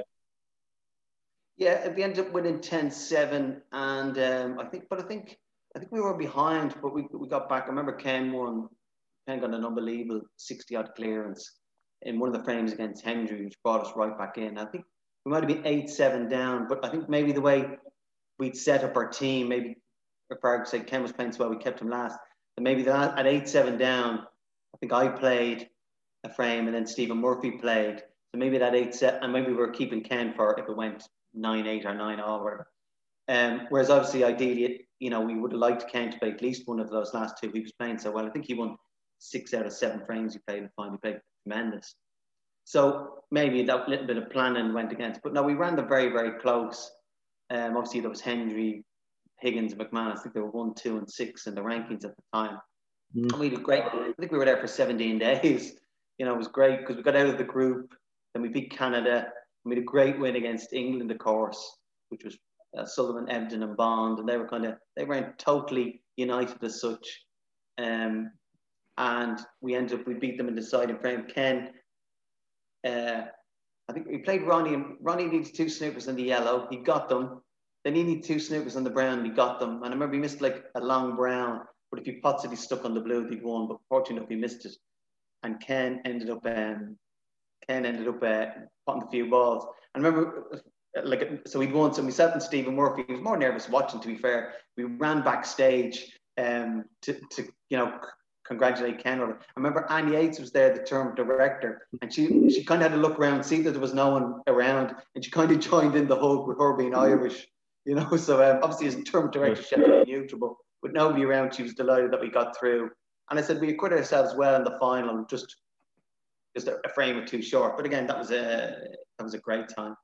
Yeah, we ended up winning ten seven, and um, I think, but I think, I think we were behind, but we we got back. I remember Ken won. Ken got an unbelievable sixty-odd clearance in one of the frames against Hendry, which brought us right back in. I think we might have been eight seven down, but I think maybe the way we'd set up our team, maybe if I say Ken was playing so well, we kept him last. And maybe that at eight seven down, I think I played a frame and then Stephen Murphy played. So maybe that eight set, and maybe we were keeping Ken for if it went nine eight or nine all, whatever. Um, whereas obviously, ideally, you know, we would have liked Ken to play at least one of those last two. He was playing so well. I think he won six out of seven frames he played and finally played tremendous. So maybe that little bit of planning went against. But no, we ran them very, very close. Um, obviously, there was Hendry, Higgins, and McMahon. I think they were one, two, and six in the rankings at the time. Mm. And we did great. I think we were there for seventeen days. You know, it was great because we got out of the group. Then we beat Canada. And we had a great win against England, of course, which was uh, Sullivan, Ebden, and Bond. And they were kind of, they weren't totally united as such. Um, And we ended up, we beat them in the deciding frame. Ken, uh, I think we played Ronnie, and Ronnie needed two snookers in the yellow. He got them. Then he needed two snookers on the brown. He got them. And I remember he missed like a long brown. But if he pots it, he stuck on the blue, he'd won. But fortunately, he missed it. And Ken ended up, um, Ken ended up uh, potting a few balls. I remember, like, so we'd won. So we sat in Stephen Murphy. He was more nervous watching, to be fair. We ran backstage um, to, to, you know, congratulate Ken. I remember Annie Yates was there, the term director, and she she kind of had to look around, see that there was no one around, and she kind of joined in the hug with her being Irish, you know. So um, obviously, as term director, she had to be neutral, with nobody around, she was delighted that we got through. And I said we acquitted ourselves well in the final, just just a, a frame or two short. But again, that was a that was a great time.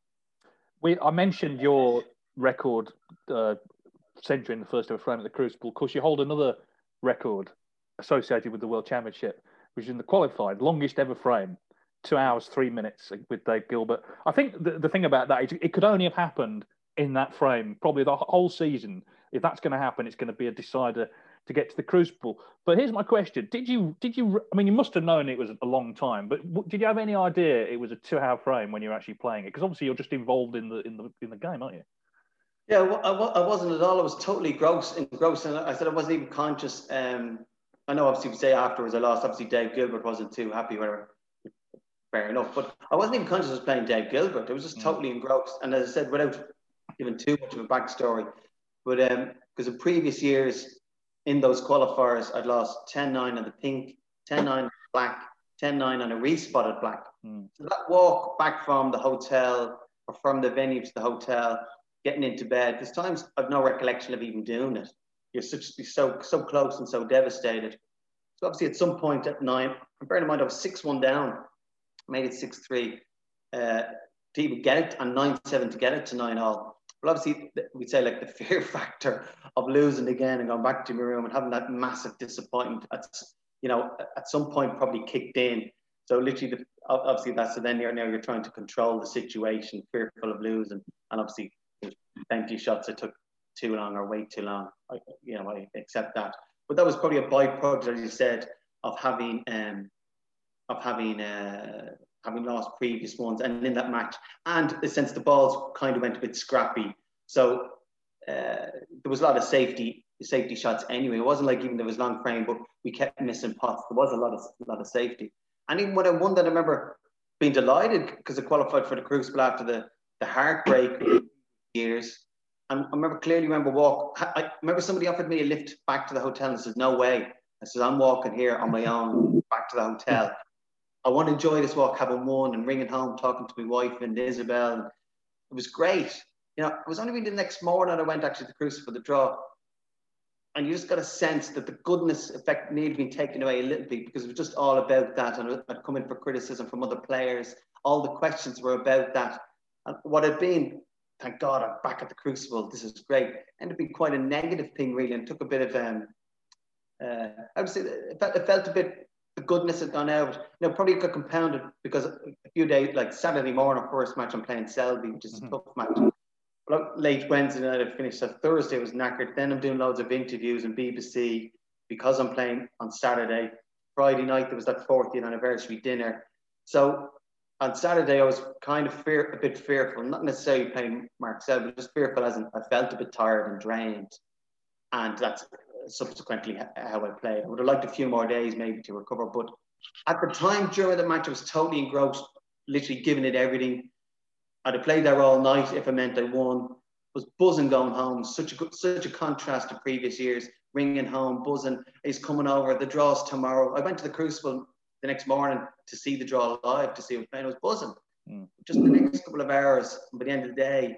We I mentioned your record uh, century in the first ever frame at the Crucible. Of course, you hold another record associated with the World Championship, which is in the qualified, longest ever frame, two hours, three minutes with Dave Gilbert. I think the, the thing about that is it could only have happened in that frame, probably the whole season. If that's going to happen, it's going to be a decider to get to the Crucible. But here's my question. Did you, did you, I mean, you must have known it was a long time, but did you have any idea it was a two hour frame when you were actually playing it? Because obviously you're just involved in the, in the, in the game, aren't you? Yeah, I, I wasn't at all. I was totally gross, engrossed. And I said I wasn't even conscious. Um, I know obviously we say afterwards I lost. Obviously Dave Gilbert wasn't too happy, whatever. Fair enough. But I wasn't even conscious I was playing Dave Gilbert. I was just mm. totally engrossed. And as I said, without giving too much of a backstory, but um, because in previous years in those qualifiers, I'd lost ten nine on the pink, ten nine on the black, ten nine on a respotted black. Mm. So that walk back from the hotel or from the venue to the hotel, getting into bed, there's times I've no recollection of even doing it. You're such, so so close and so devastated. So obviously at some point at nine, and bearing in mind I was six one down, made it six three uh, to even get it, and nine seven to get it to nine all. But obviously, we'd say like the fear factor of losing again and going back to my room and having that massive disappointment, at, you know, at some point probably kicked in. So literally, the, obviously that's, so then you're, now you're trying to control the situation, fearful of losing. And obviously, there's plenty of shots that took too long or way too long. I, you know, I accept that. But that was probably a byproduct, as you said, of having, um, of having, uh, having lost previous ones, and in that match, and since the balls kind of went a bit scrappy, so uh, there was a lot of safety safety shots anyway. It wasn't like even there was long frame, but we kept missing pots. There was a lot of a lot of safety, and even when I won that, I remember being delighted because I qualified for the Crucible after the the heartbreak years, and I remember clearly remember walk. I remember somebody offered me a lift back to the hotel, and I said, "No way." I said, "I'm walking here on my own back to the hotel. I want to enjoy this walk, having won, and ringing home, talking to my wife and Isabel. And it was great. You know, it was only really the next morning I went actually to the Crucible for the draw. And you just got a sense that the goodness effect needed been taken away a little bit because it was just all about that. And I'd come in for criticism from other players. All the questions were about that. And what had been, thank God, I'm back at the Crucible. This is great. Ended up being quite a negative thing, really, and took a bit of, um, uh, I would say, it felt, it felt a bit, the goodness had gone out. You know, probably got compounded because a few days, like Saturday morning, first match, I'm playing Selby, which is mm-hmm. a tough match. But late Wednesday night, I finished. So Thursday, I was knackered. Then I'm doing loads of interviews and B B C because I'm playing on Saturday. Friday night, there was that fortieth anniversary dinner. So on Saturday, I was kind of fear, a bit fearful, not necessarily playing Mark Selby, but just fearful as in I felt a bit tired and drained. And that's subsequently how I played. I would have liked a few more days maybe to recover, but at the time during the match I was totally engrossed, literally giving it everything. I'd have played there all night if it meant I won. Was buzzing going home, such a good, such a contrast to previous years, ringing home, buzzing, he's coming over, the draw's tomorrow. I went to the Crucible the next morning to see the draw live, to see what playing. I was buzzing. Mm. Just the next couple of hours, and by the end of the day,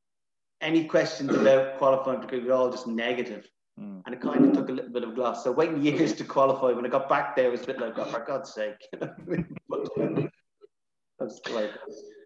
any questions about qualifying for cricket were all just negative. Mm. And it kind of took a little bit of gloss. So waiting years to qualify, when I got back there, it was a bit like, oh, for God's sake. That's the way.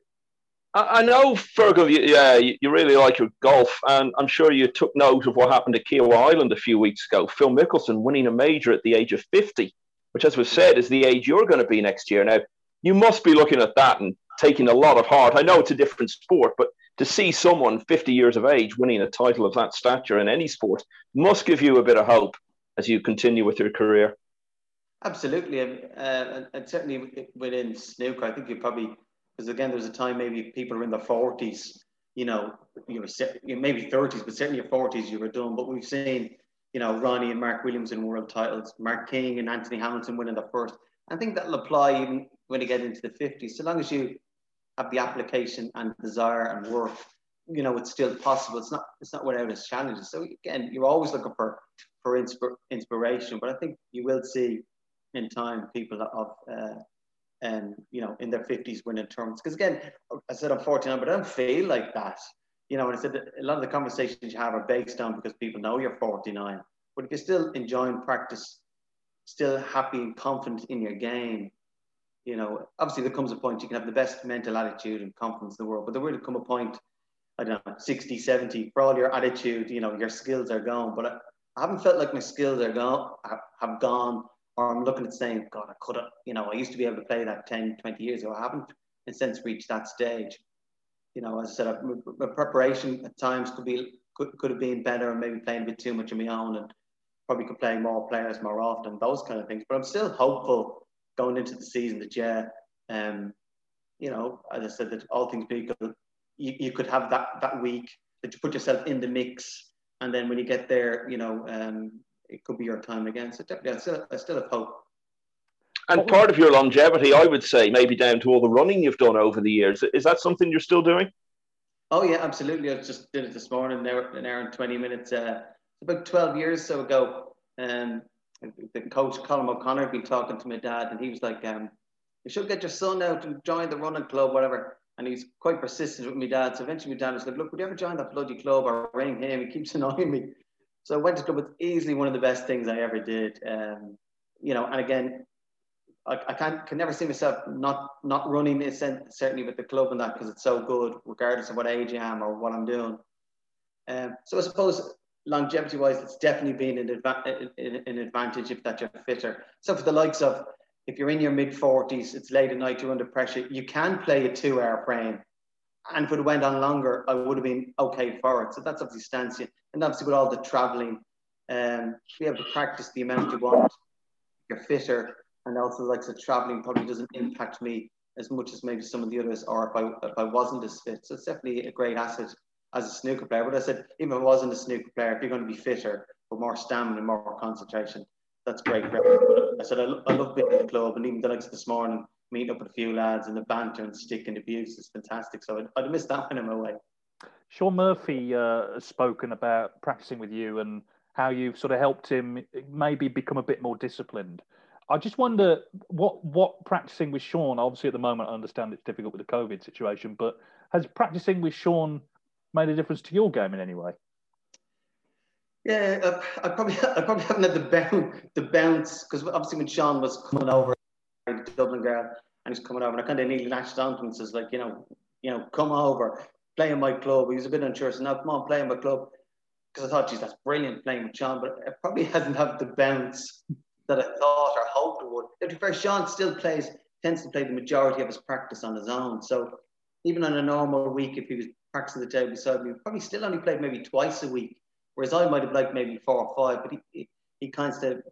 I know, Fergal, you, yeah, you really like your golf, and I'm sure you took note of what happened at Kiowa Island a few weeks ago. Phil Mickelson winning a major at the age of fifty, which, as was said, is the age you're going to be next year. Now, you must be looking at that and taking a lot of heart. I know it's a different sport, but to see someone fifty years of age winning a title of that stature in any sport must give you a bit of hope as you continue with your career. Absolutely. Uh, and, and certainly within snooker, I think you probably, because again, there was a time maybe people were in their forties, you know, you were maybe thirties, but certainly your forties you were done. But we've seen, you know, Ronnie and Mark Williams in world titles, Mark King and Anthony Hamilton winning the first. I think that'll apply even when you get into the fifties. So long as you have the application and desire and work, you know, it's still possible. It's not it's not without its challenges. So again, you're always looking for, for insp- inspiration. But I think you will see in time people of, uh, um, you know, in their fifties winning tournaments. Because again, I said I'm forty-nine, but I don't feel like that. You know, and I said that a lot of the conversations you have are based on because people know you're forty-nine. But if you're still enjoying practice, still happy and confident in your game, you know, obviously there comes a point you can have the best mental attitude and confidence in the world, but there will come a point, I don't know, sixty, seventy, for all your attitude, you know, your skills are gone. But I, I haven't felt like my skills are gone, have gone, or I'm looking at saying, God, I could have, you know, I used to be able to play that ten, twenty years ago. I haven't, in a sense, reached that stage. You know, as I said, my preparation at times could be could, could have been better and maybe playing a bit too much of my own and probably could play more players more often, those kind of things. But I'm still hopeful going into the season that, yeah, um, you know, as I said, that all things being equal, you, you could have that that week that you put yourself in the mix, and then when you get there, you know, um, it could be your time again. So definitely, I still, I still have hope. And part of your longevity, I would say, maybe down to all the running you've done over the years. Is that something you're still doing? Oh yeah, absolutely. I just did it this morning, an hour, an hour and twenty minutes. Uh, about twelve years or so ago, um, the coach Colin O'Connor had been talking to my dad, and he was like, um, "You should get your son out and join the running club, whatever." And he's quite persistent with my dad. So eventually, my dad was like, "Look, would you ever join that bloody club or ring him? He keeps annoying me." So I went to the club. It's easily one of the best things I ever did. Um, you know, and again, I, I can't can never see myself not not running, certainly with the club and that, because it's so good, regardless of what age I am or what I'm doing. Um, so I suppose longevity-wise, it's definitely been an, adva- an advantage if that you're fitter. So for the likes of, if you're in your mid-forties, it's late at night, you're under pressure, you can play a two-hour frame. And if it went on longer, I would have been okay for it. So that's obviously stands you. And obviously with all the travelling, um, be able to practice the amount you want, you're fitter. And also like the travelling probably doesn't impact me as much as maybe some of the others, or if I, if I wasn't as fit. So it's definitely a great asset as a snooker player. But I said, even if I wasn't a snooker player, if you're going to be fitter, with more stamina and more concentration, that's great. But I said, I, lo- I love being in the club, and even the likes this morning, meeting up with a few lads and the banter and stick and abuse is fantastic. So I'd, I'd miss that when I'm away. Shaun Murphy uh, has spoken about practicing with you and how you've sort of helped him maybe become a bit more disciplined. I just wonder what what practicing with Shaun, obviously at the moment I understand it's difficult with the COVID situation, but has practicing with Shaun made a difference to your game in any way? Yeah, I, I probably I probably haven't had the bounce, the bounce, because obviously when Shaun was coming over, the Dublin girl, and he's coming over, and I kind of nearly latched on to him and says, like, you know, you know, come over, play in my club. He was a bit unsure, so now come on, play in my club, because I thought, geez, that's brilliant playing with Shaun, but it probably hasn't had the bounce that I thought or hoped it would. To be fair, Shaun still plays, tends to play the majority of his practice on his own. So even on a normal week, if he was practicing the table beside me, he probably still only played maybe twice a week, whereas I might have liked maybe four or five. But he he, he kind of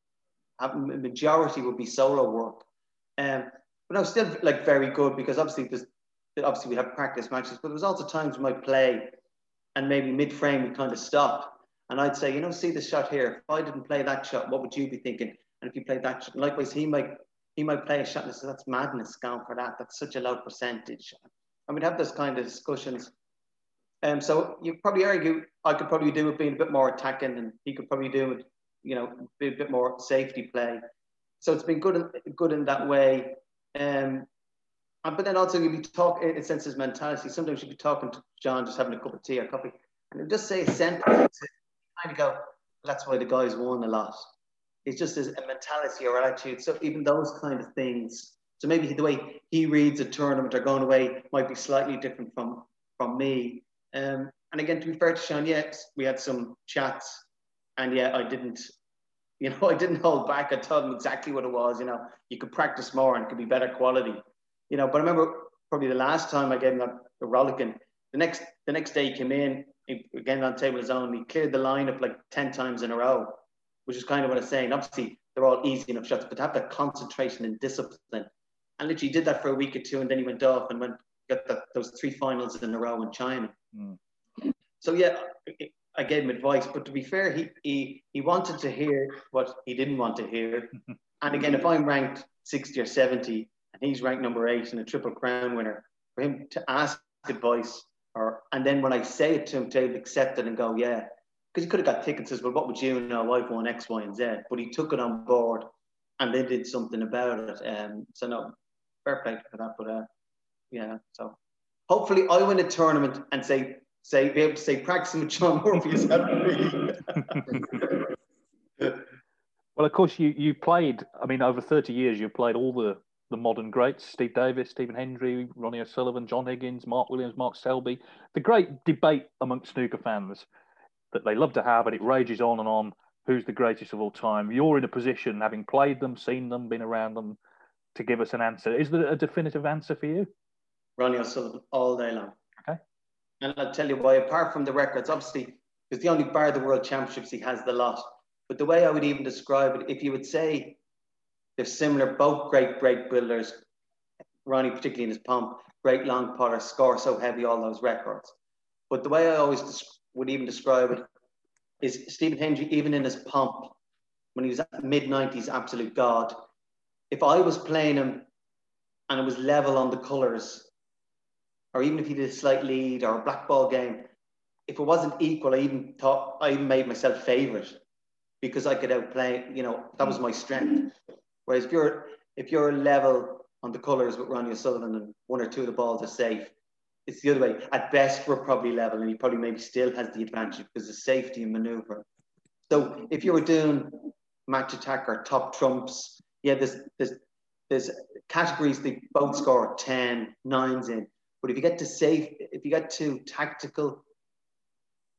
have, majority would be solo work. Um, but I was still like very good, because obviously there's obviously we have practice matches, but there was also times we might play and maybe mid-frame we kind of stop. And I'd say, you know, see this shot here. If I didn't play that shot, what would you be thinking? And if you played that shot, likewise, he might he might play a shot and say, that's madness, going for that. That's such a low percentage. And we'd have those kind of discussions. Um, so you probably argue I could probably do it being a bit more attacking, and he could probably do it, you know, be a bit more safety play. So it's been good in, good in that way. Um, and, but then also you'd be talking, in a sense, his mentality. Sometimes you'd be talking to John, just having a cup of tea or coffee, and he'd just say a sentence, kind of go, that's why the guys won a lot. It's just a mentality or attitude. So even those kind of things. So maybe the way he reads a tournament or going away might be slightly different from, from me. Um, and again, to be fair to Shaun, yes, we had some chats, and yeah, I didn't, you know, I didn't hold back. I told him exactly what it was. You know, you could practice more and it could be better quality. You know, but I remember probably the last time I gave him that, the rollicking, the next the next day he came in, he, again on table his own, he cleared the lineup like ten times in a row, which is kind of what I was saying. Obviously, they're all easy enough shots, but to have that concentration and discipline. And literally did that for a week or two, and then he went off and went got the, those three finals in a row in China. Mm. So yeah, I gave him advice, but to be fair, he he he wanted to hear what he didn't want to hear. And again, if I'm ranked sixty or seventy and he's ranked number eight and a Triple Crown winner, for him to ask advice, or and then when I say it to him, to accept it and go, yeah, because he could have got tickets and says, well, what would you know? I've won X, Y, and Z. But he took it on board and they did something about it. Um, so no, fair play for that. But uh, yeah, so hopefully I win a tournament and say, say be able to say practicing with Shaun Murphy is helping me. Well, of course, you you played. I mean, over thirty years, you've played all the the modern greats: Steve Davis, Stephen Hendry, Ronnie O'Sullivan, John Higgins, Mark Williams, Mark Selby. The great debate amongst snooker fans that they love to have, and it rages on and on. Who's the greatest of all time? You're in a position, having played them, seen them, been around them, to give us an answer. Is there a definitive answer for you? Ronnie O'Sullivan, all day long. Okay. And I'll tell you why. Apart from the records, obviously, because the only bar the World Championships, he has the lot. But the way I would even describe it, if you would say they're similar, both great break builders, Ronnie particularly in his pump, great long putter, score so heavy, all those records. But the way I always des- would even describe it is Stephen Hendry, even in his pump, when he was at mid nineties, absolute god. If I was playing him and it was level on the colours, or even if he did a slight lead or a black ball game, if it wasn't equal, I even thought, I even made myself favourite because I could outplay, you know, that was my strength. Whereas if you're, if you're level on the colours with Ronnie O'Sullivan and one or two of the balls are safe, it's the other way. At best, we're probably level, and he probably maybe still has the advantage because of safety and manoeuvre. So if you were doing match attack or top trumps, yeah, there's, there's, there's categories they both score ten, nines in. But if you get to safe, if you get to tactical,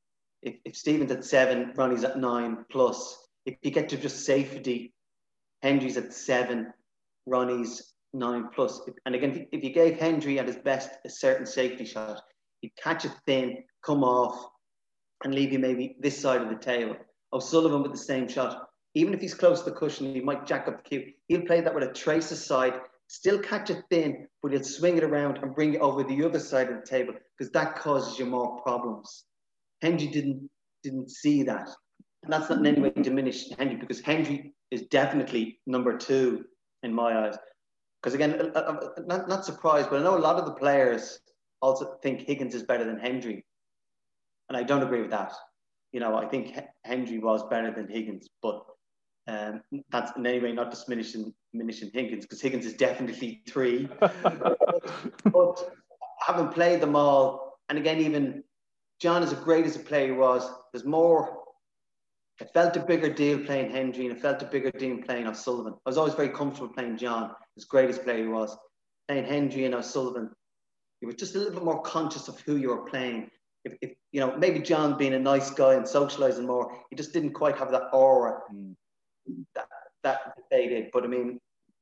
if, if Stephen's at seven, Ronnie's at nine plus. If you get to just safety, Hendry's at seven, Ronnie's nine plus. And again, if you gave Hendry at his best a certain safety shot, he'd catch it thin, come off, and leave you maybe this side of the table. O'Sullivan with the same shot. Even if he's close to the cushion, he might jack up the cue. He'll play that with a tracer side, still catch it thin, but he'll swing it around and bring it over the other side of the table because that causes you more problems. Hendry didn't didn't see that. And that's not in any way diminished Hendry because Hendry is definitely number two in my eyes. Because again, I'm not, not surprised, but I know a lot of the players also think Higgins is better than Hendry. And I don't agree with that. You know, I think Hendry was better than Higgins, but um, that's in any way not diminishing, diminishing Higgins, because Higgins is definitely three. but, but having played them all, and again, even John, as great as a player was, there's more. It felt a bigger deal playing Hendry, and it felt a bigger deal playing O'Sullivan. I was always very comfortable playing John, as great as player he was. Playing Hendry and O'Sullivan, you were just a little bit more conscious of who you were playing. If, if you know, maybe John being a nice guy and socialising more, he just didn't quite have that aura mm. that, that they did. But I mean,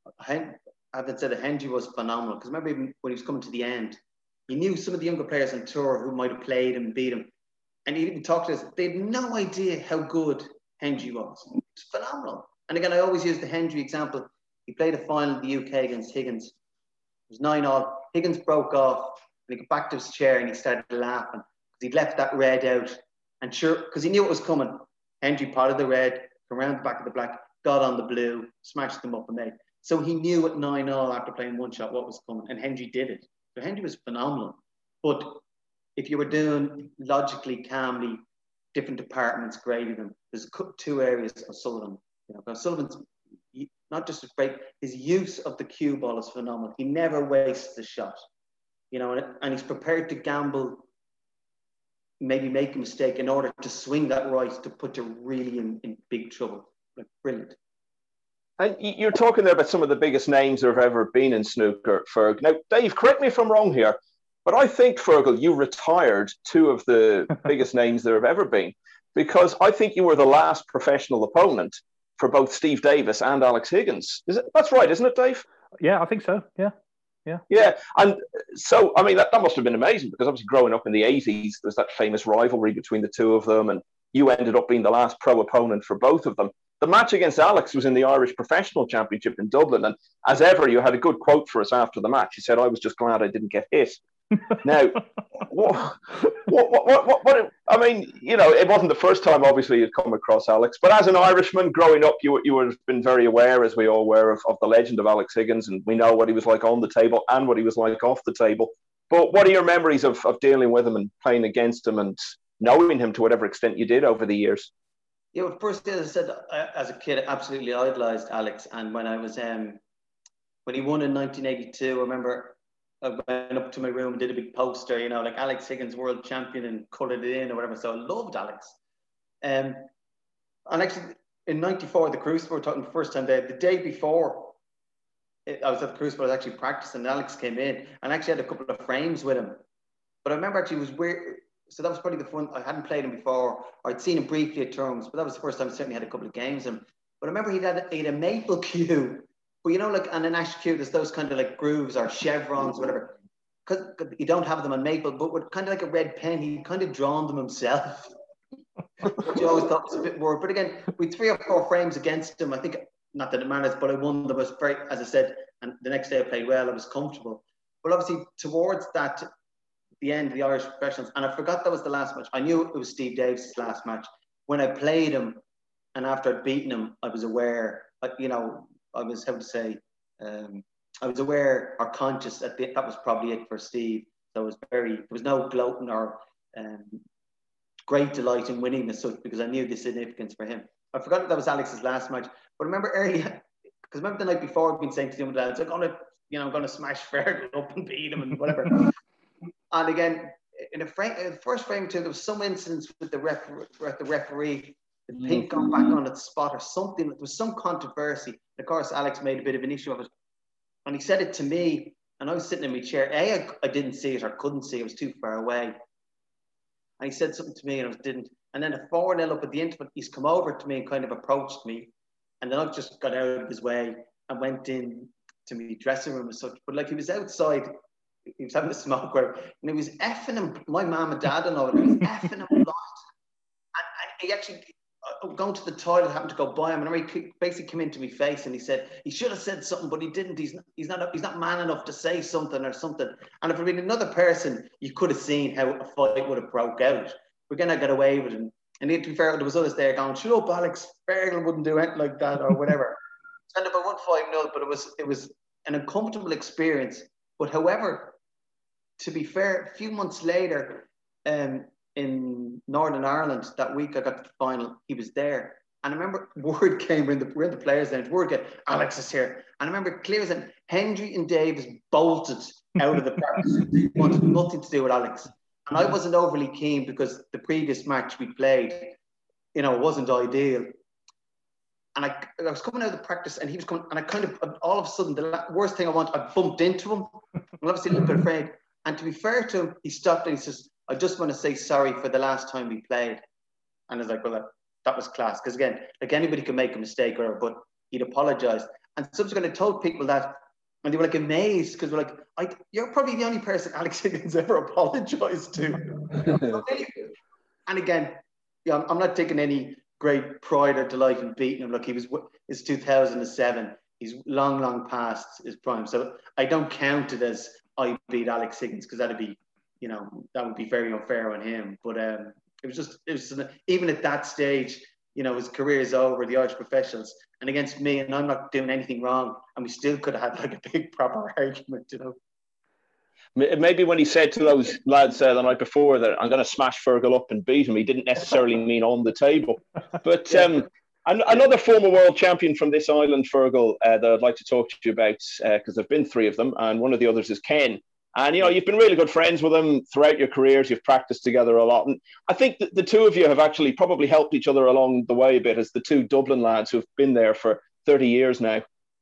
having said that, Hendry was phenomenal, because remember even when he was coming to the end, he knew some of the younger players on tour who might have played him and beat him. And he even talked to us, they had no idea how good Hendry was. It's phenomenal. And again, I always use the Hendry example. He played a final in the U K against Higgins. It was nine all. Higgins broke off and he got back to his chair and he started laughing because he'd left that red out. And sure, because he knew it was coming. Hendry potted the red, from around the back of the black, got on the blue, smashed them up and made. So he knew at nine all after playing one shot what was coming. And Hendry did it. So Hendry was phenomenal. But if you were doing logically, calmly, different departments grading them, there's two areas of Sullivan. You know, Sullivan's not just great, his use of the cue ball is phenomenal. He never wastes a shot. You know, and, and he's prepared to gamble, maybe make a mistake in order to swing that right to put you really in, in big trouble. Like, brilliant. And you're talking there about some of the biggest names there have ever been in snooker, Ferg. Now, Dave, correct me if I'm wrong here, but I think, Fergal, you retired two of the biggest names there have ever been, because I think you were the last professional opponent for both Steve Davis and Alex Higgins. Is it? That's right, isn't it, Dave? Yeah, I think so. Yeah. Yeah. Yeah. And so, I mean, that, that must have been amazing, because obviously growing up in the eighties, there's that famous rivalry between the two of them, and you ended up being the last pro opponent for both of them. The match against Alex was in the Irish Professional Championship in Dublin. And as ever, you had a good quote for us after the match. You said, "I was just glad I didn't get hit." Now, what, what, what, what, what, I mean, you know, it wasn't the first time, obviously, you'd come across Alex. But as an Irishman, growing up, you, you would have been very aware, as we all were, of, of the legend of Alex Higgins. And we know what he was like on the table and what he was like off the table. But what are your memories of, of dealing with him and playing against him and knowing him to whatever extent you did over the years? Yeah, well, first, as I said, I, as a kid, I absolutely idolised Alex. And when I was, um, when he won in nineteen eighty-two, I remember I went up to my room and did a big poster, you know, like Alex Higgins, world champion, and coloured it in or whatever. So I loved Alex. Um, and actually, in ninety-four, the Crucible, we're talking the first time there, the day before I was at the Crucible, I was actually practicing, and Alex came in and actually had a couple of frames with him. But I remember actually it was weird. So that was probably the fun. I hadn't played him before. I'd seen him briefly at terms, but that was the first time I certainly had a couple of games with him. But I remember he had, he had a maple cue. But you know, like on an ash cue, there's those kind of like grooves or chevrons, whatever. Because you don't have them on maple, but with kind of like a red pen, he kind of drawn them himself. Which I always thought was a bit weird. But again, with three or four frames against him, I think, not that it matters, but I won them. I was very, as I said, and the next day I played well. I was comfortable. But obviously, towards that, the end of the Irish professionals, and I forgot that was the last match. I knew it was Steve Davis' last match. When I played him, and after I'd beaten him, I was aware, you know, I was, how to say, um, I was aware or conscious that the, that was probably it for Steve. So it was very, there was no gloating or um, great delight in winning as such, because I knew the significance for him. I forgot that that was Alex's last match. But remember early, because remember the night before I'd been saying to the lads, I'm going to, you know, I'm going to smash Fergal up and beat him and whatever. And again, in the, frame, in the first frame too, there was some incidents with the, refer- with the referee, the pink gone back on its spot or something. There was some controversy. Of course, Alex made a bit of an issue of it. And he said it to me, and I was sitting in my chair. A, I, I didn't see it or couldn't see it. It was too far away. and he said something to me and I didn't. And then a four nil up at the end, but he's come over to me and kind of approached me. And then I just got out of his way and went in to my dressing room and such. But like he was outside, he was having a smoke where, and he was effing him, my mum and dad and all, he was effing him a lot. And, and he actually, uh, going to the toilet, happened to go by him, and he basically came into my face and he said, he should have said something, but he didn't. He's not, he's not, he's not man enough to say something or something. And if it had been another person, you could have seen how a fight would have broke out. We're going to get away with it. And, and to be fair, there was others there going, shut up, Alex, Fergal wouldn't do anything like that or whatever. It's ended up one five nil, but it was, it was an uncomfortable experience. But however, to be fair, a few months later, um, in Northern Ireland, that week I got to the final, he was there. And I remember word came, we're in the, we're in the players' lounge, word came, Alex is here. And I remember clear as in, Hendry and Davis bolted out of the practice. They wanted nothing to do with Alex. And I wasn't overly keen because the previous match we played, you know, wasn't ideal. And I, I was coming out of the practice and he was coming, and I kind of, all of a sudden, the worst thing I want, I bumped into him. I'm obviously a little bit afraid. And to be fair to him, he stopped and he says, I just want to say sorry for the last time we played. And I was like, well, that, that was class. Because again, like anybody can make a mistake, or but he'd apologized. And subsequently I told people that, and they were like amazed, because we're like, I, you're probably the only person Alex Higgins ever apologized to. And again, yeah, I'm, I'm not taking any great pride or delight in beating him. Look, he was, it's two thousand seven. He's long, long past his prime. So I don't count it as I beat Alex Higgins, because that'd be, you know, that would be very unfair on him. But um, it was just, it was even at that stage, you know, his career is over, the Irish professionals, and against me, and I'm not doing anything wrong, and we still could have had like a big proper argument, you know. Maybe when he said to those lads uh, the night before that I'm going to smash Fergal up and beat him, he didn't necessarily mean on the table. But yeah. um, an- another former world champion from this island, Fergal, uh, that I'd like to talk to you about, because uh, there have been three of them, and one of the others is Ken. And, you know, you've been really good friends with him throughout your careers. You've practiced together a lot. And I think that the two of you have actually probably helped each other along the way a bit, as the two Dublin lads who've been there for thirty years now.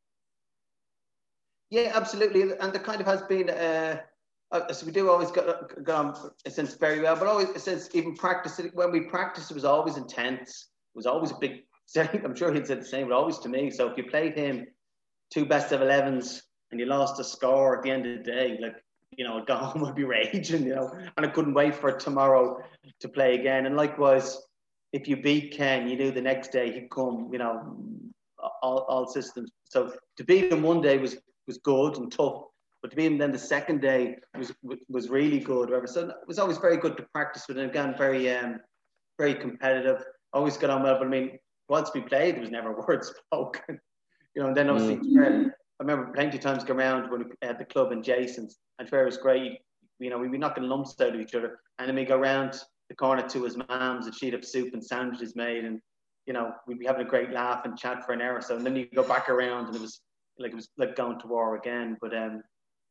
Yeah, absolutely. And there kind of has been, uh, uh, so we do always get, get on since very well, but always since even practice, when we practiced, it was always intense. It was always a big, I'm sure he'd said the same, but always to me. So if you played him two best of elevens and you lost a score at the end of the day, like, you know, I'd go home, I'd be raging, you know, and I couldn't wait for tomorrow to play again. And likewise, if you beat Ken, you knew the next day he'd come, you know, all, all systems. So to beat him one day was was good and tough, but to beat him then the second day was was really good. Whatever. So it was always very good to practice with him. Again, very um, very competitive. Always got on well. But I mean, once we played, there was never words spoken. You know, and then obviously. Mm. I remember plenty of times go around when we had the club in Jason's, and Fair was great. You know, we'd be knocking lumps out of each other, and then we go around the corner to his mum's, and she'd have soup and sandwiches made, and you know, we'd be having a great laugh and chat for an hour or so, and then you go back around, and it was like it was like going to war again. But um,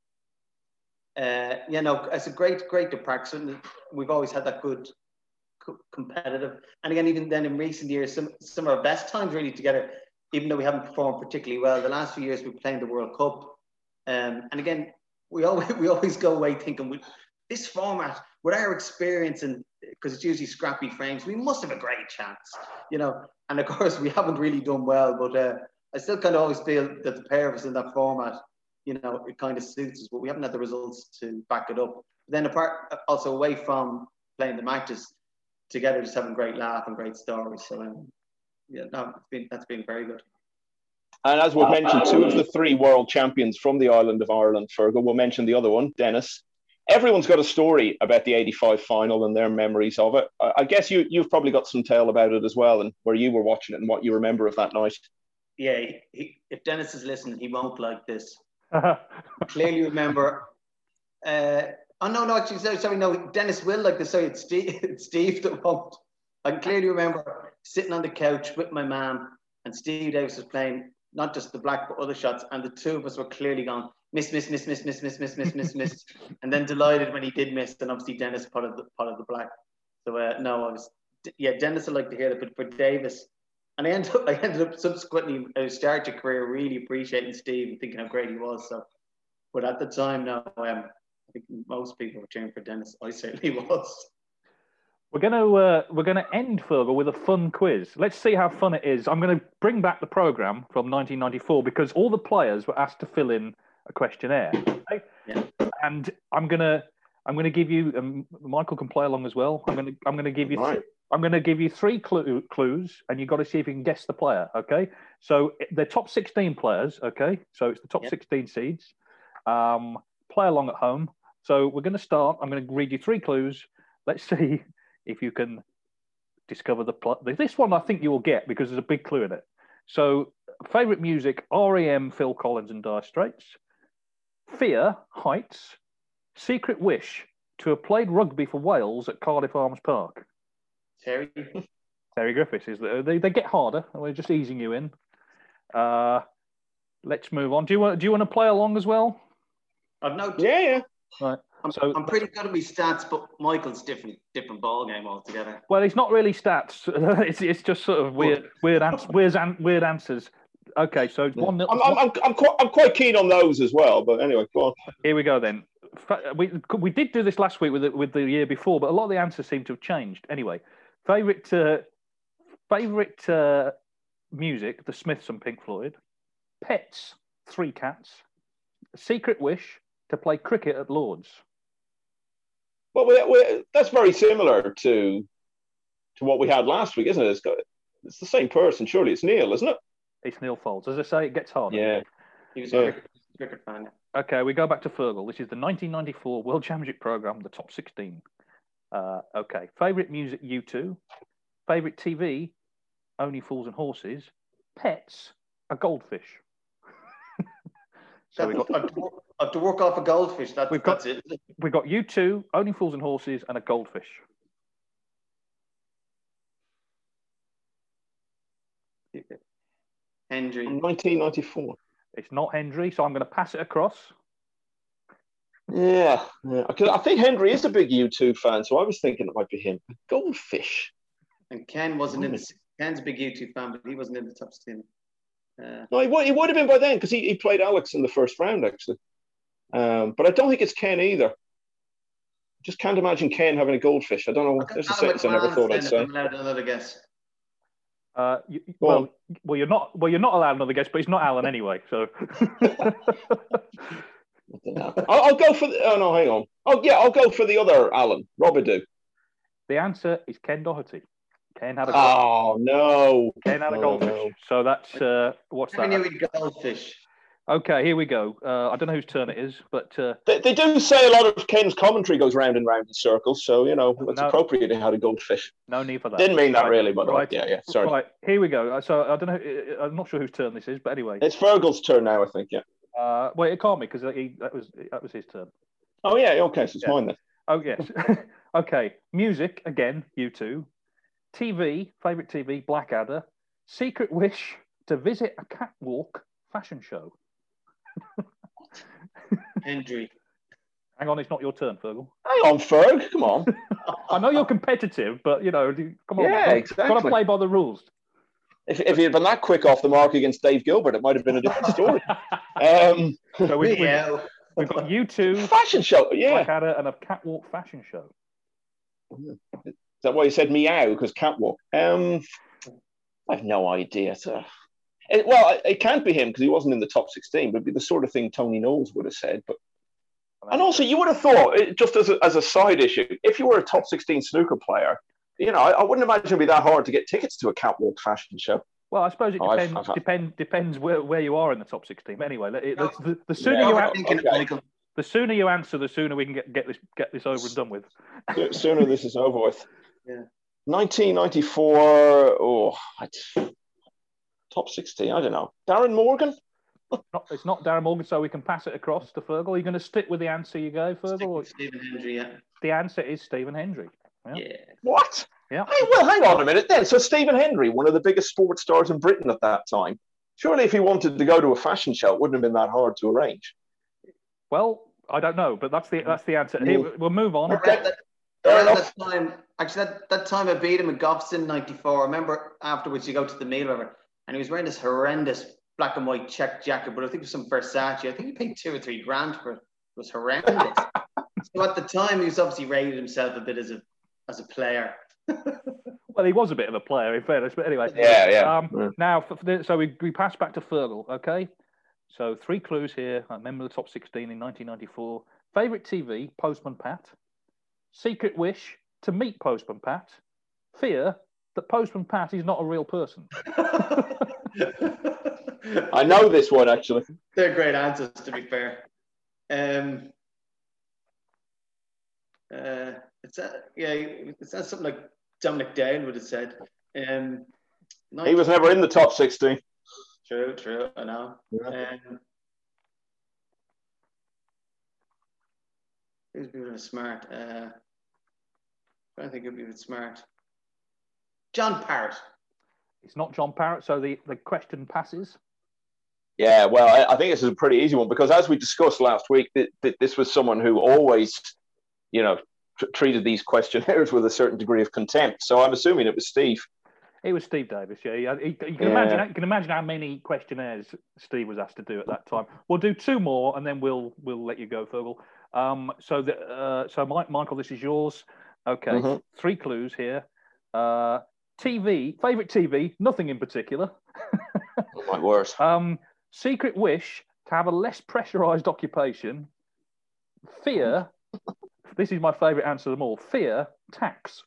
uh, you know, it's a great, great to practice, and we've always had that good co- competitive. And again, even then in recent years, some some of our best times really together. Even though we haven't performed particularly well, the last few years we've played the World Cup, um, and again we always we always go away thinking, with this format, with our experience, and because it's usually scrappy frames, we must have a great chance, you know. And of course we haven't really done well, but uh, I still kind of always feel that the pair of us in that format, you know, it kind of suits us, but we haven't had the results to back it up. But then apart, also away from playing the matches together, just having great laugh and great stories. So. Um, Yeah, no, it's been, that's been very good. And as we've mentioned, two of the three world champions from the island of Ireland, Fergal, we'll mention the other one, Dennis. Everyone's got a story about the eighty-five final and their memories of it. I guess you, you've probably got some tale about it as well, and where you were watching it and what you remember of that night. Yeah, he, if Dennis is listening, he won't like this. Clearly remember... Uh, oh, no, no, actually, sorry, sorry, no, Dennis will like this. Sorry, it's Steve, it's Steve that won't. I can clearly remember sitting on the couch with my mum, and Steve Davis was playing not just the black but other shots, and the two of us were clearly going miss, miss, miss, miss, miss, miss, miss, miss, miss, miss, and then delighted when he did miss, and obviously Dennis potted the, potted the black. So uh, no, I was yeah, Dennis would like to hear that, but for Davis, and I ended up I ended up subsequently I started your career really appreciating Steve and thinking how great he was. So, but at the time, no, um, I think most people were cheering for Dennis. I certainly was. We're going to uh, we're going to end, Fergal, with a fun quiz. Let's see how fun it is. I'm going to bring back the program from nineteen ninety-four because all the players were asked to fill in a questionnaire, okay? Yeah. And I'm going to I'm going to give you. Um, Michael can play along as well. I'm going to I'm going to give you. Right. Th- I'm going to give you three clue- clues, and you've got to see if you can guess the player. Okay. So they're top sixteen players. Okay. So it's the top Yep. sixteen seeds. Um, play along at home. So we're going to start. I'm going to read you three clues. Let's see if you can discover the plot. This one I think you will get because there's a big clue in it. So, favourite music, R E M, Phil Collins and Dire Straits. Fear, Heights. Secret wish, to have played rugby for Wales at Cardiff Arms Park. Terry. Terry Griffiths. Is the, they, they get harder. We're just easing you in. Uh, let's move on. Do you want, do you want to play along as well? I've no. Yeah, yeah. Right. I'm, So- I'm pretty good at my stats, but Michael's different, different ball game altogether. Well, it's not really stats. it's it's just sort of weird, weird, ans- weird, an- weird answers. Okay, so it's one. nil- I'm, I'm, I'm, I'm, quite, I'm quite keen on those as well. But anyway, go on. Here we go then. Fa- We we did do this last week with the, with the year before, but a lot of the answers seem to have changed. Anyway, favorite uh, favorite uh, music: The Smiths and Pink Floyd. Pets: Three cats. Secret wish: to play cricket at Lords. Well, we, we, that's very similar to to what we had last week, isn't it? It's, got, it's the same person, surely. It's Neil, isn't it? It's Neil Folds. As I say, it gets harder. Yeah. He was Yeah. a cricket, cricket fan. Okay, we go back to Fergal. This is the nineteen ninety-four World Championship Programme, the top sixteen. Uh, okay, favourite music, U two. Favourite T V, Only Fools and Horses. Pets, a goldfish. so we've got, I have, to work, I have to work off a goldfish. That's, We've got- that's it. we've got U two, Only Fools and Horses, and a goldfish. Hendry. nineteen ninety-four. It's not Hendry, so I'm going to pass it across. Yeah, yeah. 'Cause I think Henry is a big U two fan, so I was thinking it might be him. Goldfish. And Ken wasn't in the. Ken's a big U two fan, but he wasn't in the top ten. Uh, No, he would, he would have been by then because he, he played Alex in the first round, actually. Um, but I don't think it's Ken either. Just can't imagine Ken having a goldfish. I don't know. There's a sentence I never thought I'd say. I'm allowed another guess. Uh, you, Go well, on. well, you're not. Well, you're not allowed another guess, but it's not Alan anyway. So I'll, I'll go for the. Oh no, hang on. Oh yeah, I'll go for the other Alan, Robidoux. the answer is Ken Doherty. Ken had a Oh no. Ken had a Oh, goldfish. no. So that's uh, what's I knew that? he'd goldfish. Okay, here we go. Uh, I don't know whose turn it is, but uh, They, they do say a lot of Ken's commentary goes round and round in circles, so you know it's No. appropriate he had a goldfish. no need for that. Didn't mean that Right, really, but right. yeah, yeah. Sorry. Right, here we go. Uh, So I don't know. I'm not sure whose turn this is, but anyway. It's Fergal's turn now, I think. Yeah. Uh, well, it can't be because that was that was his turn. Oh yeah. Okay, so it's Yeah. mine then. Oh yes. Okay. Music again. You two. T V. Favorite T V. Blackadder. Secret wish to visit a catwalk fashion show. Hendry. Hang on, it's not your turn, Fergal. Hang on, Ferg. Come on. I know you're competitive, but you know, do- come on, Yeah, got, exactly. got to play by the rules. If, if you'd been that quick off the mark against Dave Gilbert, it might have been a different story. um, So we, we, Yeah. we've got you two, fashion show. Yeah. Blackadder, and a catwalk fashion show. Is that why you said meow? Because catwalk. Um, I have no idea. So, it, well, it, it can't be him because he wasn't in the top sixteen. But it'd be the sort of thing Tony Knowles would have said. But and also, you would have thought, it- just as a, as a side issue, if you were a top sixteen snooker player, you know, I, I wouldn't imagine it'd be that hard to get tickets to a catwalk fashion show. Well, I suppose it Oh, I've- depends. I've- depend, depends where, where you are in the top sixteen. But anyway, it, No. the, the, the sooner Yeah, you You're an- thinking, okay. Michael. the sooner you answer, the sooner we can get, get this get this over and done with. So- Sooner this is over with. Yeah. nineteen ninety-four. Oh, I'd- top sixteen. I don't know. Darren Morgan. Not, it's not Darren Morgan, so we can pass it across to Fergal. Are you going to stick with the answer you go, Stick Fergal? with Stephen Hendry, yeah. The answer is Stephen Hendry. Yeah. Yeah. What? Yeah. Hey, well, hang on a minute then. So Stephen Hendry, one of the biggest sports stars in Britain at that time. Surely if he wanted to go to a fashion show, it wouldn't have been that hard to arrange. Well, I don't know, but that's the that's the answer. Here, we'll move on. Okay. Around that, Fair around enough. that time, actually, that, that time I beat him in Gofston ninety-four. I remember afterwards you go to the meal, whatever, and he was wearing this horrendous black and white check jacket, but I think it was some Versace. I think he paid two or three grand for it. It was horrendous. So at the time, he was obviously rated himself a bit as a as a player. Well, he was a bit of a player, in fairness, but anyway. Yeah, yeah. Um, yeah. Now, for, for the, so we, we pass back to Fergal, okay? So three clues here. I remember the top sixteen in nineteen ninety-four. Favourite T V, Postman Pat. Secret wish, to meet Postman Pat. Fear that Postman Pat is not a real person. I know this one, actually. They're great answers, to be fair. Um, uh, it's a, yeah, it's not something like Dominic Dowd would have said. Um, He was never in the top sixteen. True, true, I know. Yeah. Um, who's a bit smart? Uh, I don't think it'd be a bit smart. John Parrott. It's not John Parrott, so the, the question passes. Yeah, well, I, I think this is a pretty easy one because, as we discussed last week, th- th- this was someone who always, you know, tr- treated these questionnaires with a certain degree of contempt. So I'm assuming it was Steve. It was Steve Davis, yeah. You, you, you, can Yeah. imagine, you can imagine how many questionnaires Steve was asked to do at that time. We'll do two more, and then we'll we'll let you go, Fergal. Um, so, the, uh, so Mike, Michael, this is yours. Okay, Mhm. three clues here. Uh, T V, favourite T V, nothing in particular. Oh, my word. Um, secret wish to have a less pressurised occupation. Fear, this is my favourite answer of them all. Fear, tax.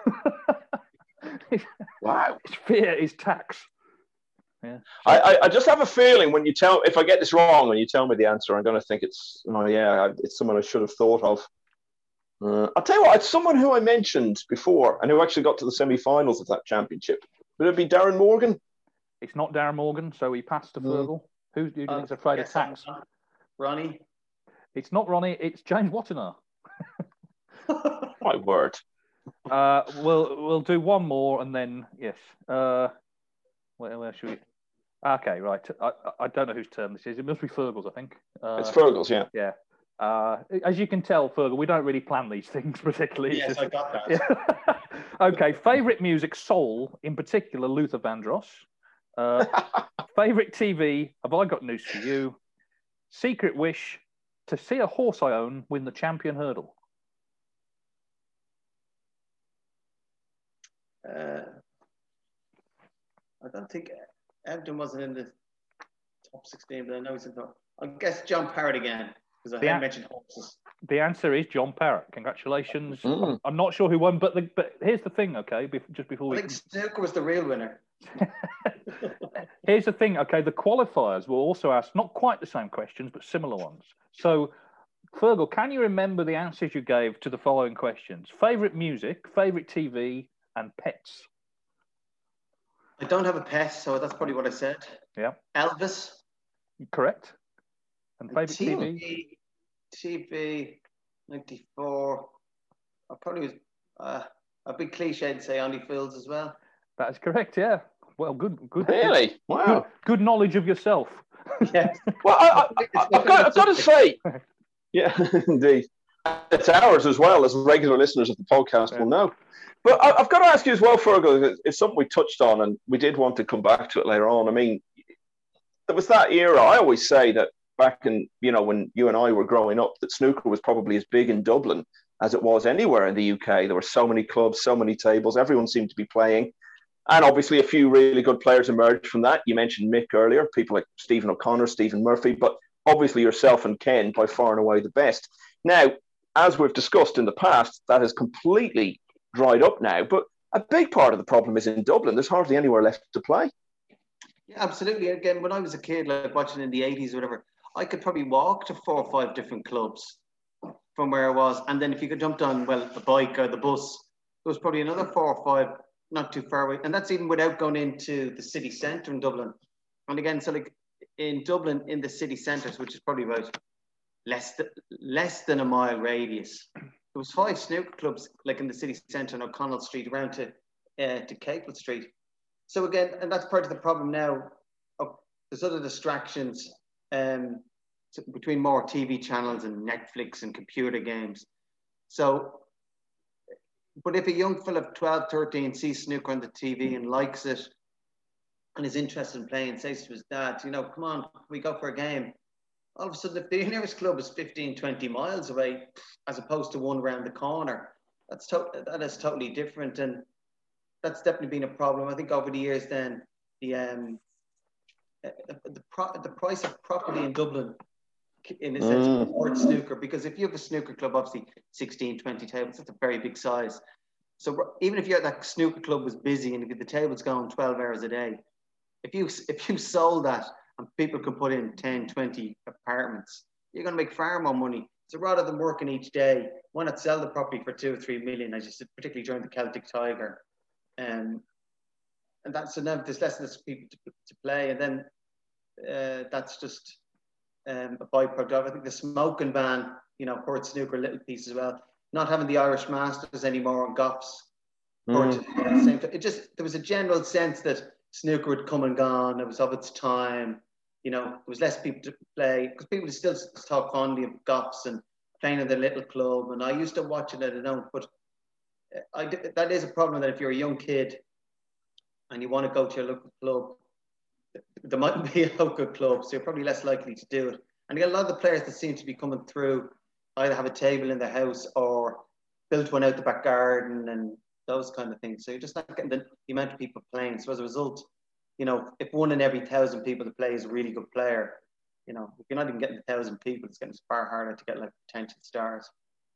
Wow. Fear is tax. Yeah. I, I, I just have a feeling when you tell, if I get this wrong, when you tell me the answer, I'm going to think it's, oh yeah, it's someone I should have thought of. Uh, I'll tell you what, it's someone who I mentioned before and who actually got to the semi-finals of that championship. Would it be Darren Morgan? It's not Darren Morgan, so he passed to Mm. Fergal. Who do you Uh, think is afraid of yes, tax? Ronnie. It's not Ronnie, it's James Wattener. My word. Uh, we'll we'll do one more and then yes. Uh, where, where should we? Okay, right. I, I don't know whose turn this is. It must be Fergal's, I think. Uh, It's Fergal's, yeah. Yeah. Uh, as you can tell, Fergal, we don't really plan these things particularly. Yes, I got that. Yeah. Okay. Favorite music, soul, in particular, Luther Vandross. Uh, favorite T V, have I got news for you? Secret wish to see a horse I own win the champion hurdle. Uh, I don't think Everton wasn't in the top sixteen, but I know he's in the top. I guess John Parrott again, because I Yeah. had mentioned horses. The answer is John Parrott. Congratulations. Mm. I'm, I'm not sure who won, but the, but here's the thing, okay? Be, just before I we think snooker was the real winner. here's the thing, okay? The qualifiers were also asked not quite the same questions, but similar ones. So, Fergal, can you remember the answers you gave to the following questions? Favorite music, favorite T V, and pets. I don't have a pet, so that's probably what I said. Yeah, Elvis. correct. And favorite T V. T V, T V, ninety-four. I probably was uh, a big cliche to say Only Fools as well. That is correct. Yeah. Well, good, good. Really? Good, Wow. good knowledge of yourself. Yes. Well, I, I, I, I've, got, I've got to say, yeah, indeed. It's ours as well, as regular listeners of the podcast Yeah. will know. But I, I've got to ask you as well, Fergal, it's something we touched on and we did want to come back to it later on. I mean, there was that era. I always say that back in, you know, when you and I were growing up, that snooker was probably as big in Dublin as it was anywhere in the U K. There were so many clubs, so many tables, everyone seemed to be playing. And obviously a few really good players emerged from that. You mentioned Mick earlier, people like Stephen O'Connor, Stephen Murphy, but obviously yourself and Ken by far and away the best. Now, as we've discussed in the past, that has completely dried up now, but a big part of the problem is in Dublin. There's hardly anywhere left to play. Yeah, absolutely. Again, when I was a kid, like watching in the eighties or whatever, I could probably walk to four or five different clubs from where I was. And then if you could jump on, well, the bike or the bus, there was probably another four or five not too far away. And that's even without going into the city centre in Dublin. And again, so like in Dublin, in the city centres, which is probably about less, th- less than a mile radius, there was five snooker clubs like in the city centre on O'Connell Street around to uh, to Capel Street. So again, and that's part of the problem now. Oh, there's other distractions um, between more T V channels and Netflix and computer games. So, but if a young fella of twelve, thirteen sees snooker on the T V and likes it and is interested in playing, says to his dad, you know, come on, we go for a game. All of a sudden, if the nearest club is fifteen, twenty miles away, as opposed to one around the corner, that's to- that is totally different, and that's definitely been a problem. I think over the years, then the um, the the, pro- the price of property in Dublin, in a sense, Mm. or snooker, because if you have a snooker club, obviously sixteen, twenty tables, that's a very big size. So even if you're that snooker club was busy and if the tables going twelve hours a day, if you if you sold that and people can put in ten, twenty apartments, you're going to make far more money. So rather than working each day, why not sell the property for two or three million, as you said, particularly during the Celtic Tiger. Um, and that's, so now there's less and less people to, to play. And then uh, that's just um, a byproduct of, I think, the smoking ban, you know, hurt snooker a little piece as well. Not having the Irish Masters anymore on Goffs. Mm. It just, there was a general sense that snooker had come and gone. It was of its time. You know, there was less people to play because people still talk fondly of Goffs and playing in their little club. And I used to watch it, I don't, but I, that is a problem, that if you're a young kid and you want to go to your local club, there mightn't be a local club, so you're probably less likely to do it. And you get a lot of the players that seem to be coming through either have a table in their house or built one out the back garden and those kind of things. So you're just not getting the, the amount of people playing. So as a result, you know, if one in every thousand people that play is a really good player, you know, if you're not even getting a thousand people, it's getting far harder to get like potential stars.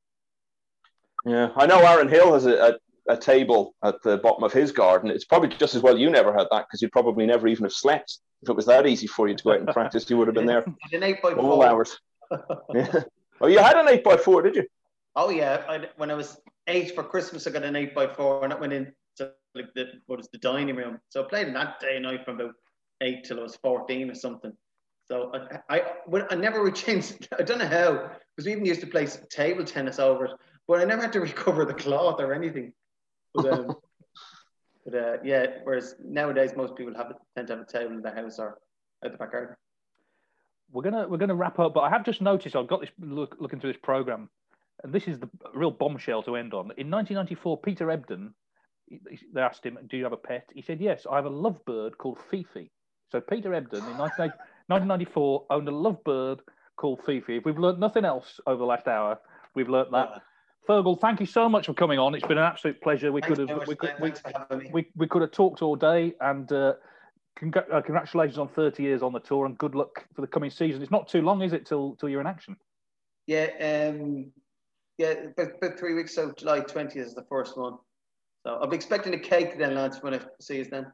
Yeah, I know Aaron Hill has a, a, a table at the bottom of his garden. It's probably just as well you never had that, because you'd probably never even have slept. If it was that easy for you to go out and practice, you would have been there an eight by all four. hours. Yeah. Oh, you had an eight by four, did you? Oh yeah, I, when I was eight for Christmas, I got an eight by four, and that went into like the what is the dining room. So I played in that day and night from about eight till I was fourteen or something. So I I, I never would change. I don't know how, because we even used to play table tennis over it, but I never had to recover the cloth or anything. But, um, but uh, yeah, whereas nowadays most people have tend to have a table in their house or out the back garden. We're gonna we're gonna wrap up, but I have just noticed, I've got this look, looking through this program, and this is the real bombshell to end on. In nineteen ninety-four, Peter Ebdon, they asked him, "Do you have a pet?" He said, "Yes, I have a lovebird called Fifi." So Peter Ebdon in nineteen ninety-four owned a lovebird called Fifi. If we've learned nothing else over the last hour, we've learned that. Yeah. Fergal, thank you so much for coming on. It's been an absolute pleasure. We Thanks could have so we could, we, we, we, we could have talked all day, and uh, congr- uh, congratulations on thirty years on the tour, and good luck for the coming season. It's not too long, is it, till till you're in action? Yeah, um, yeah, about, about three weeks. So July twentieth is the first one. So I'll be expecting a cake then, lads, when I see you then.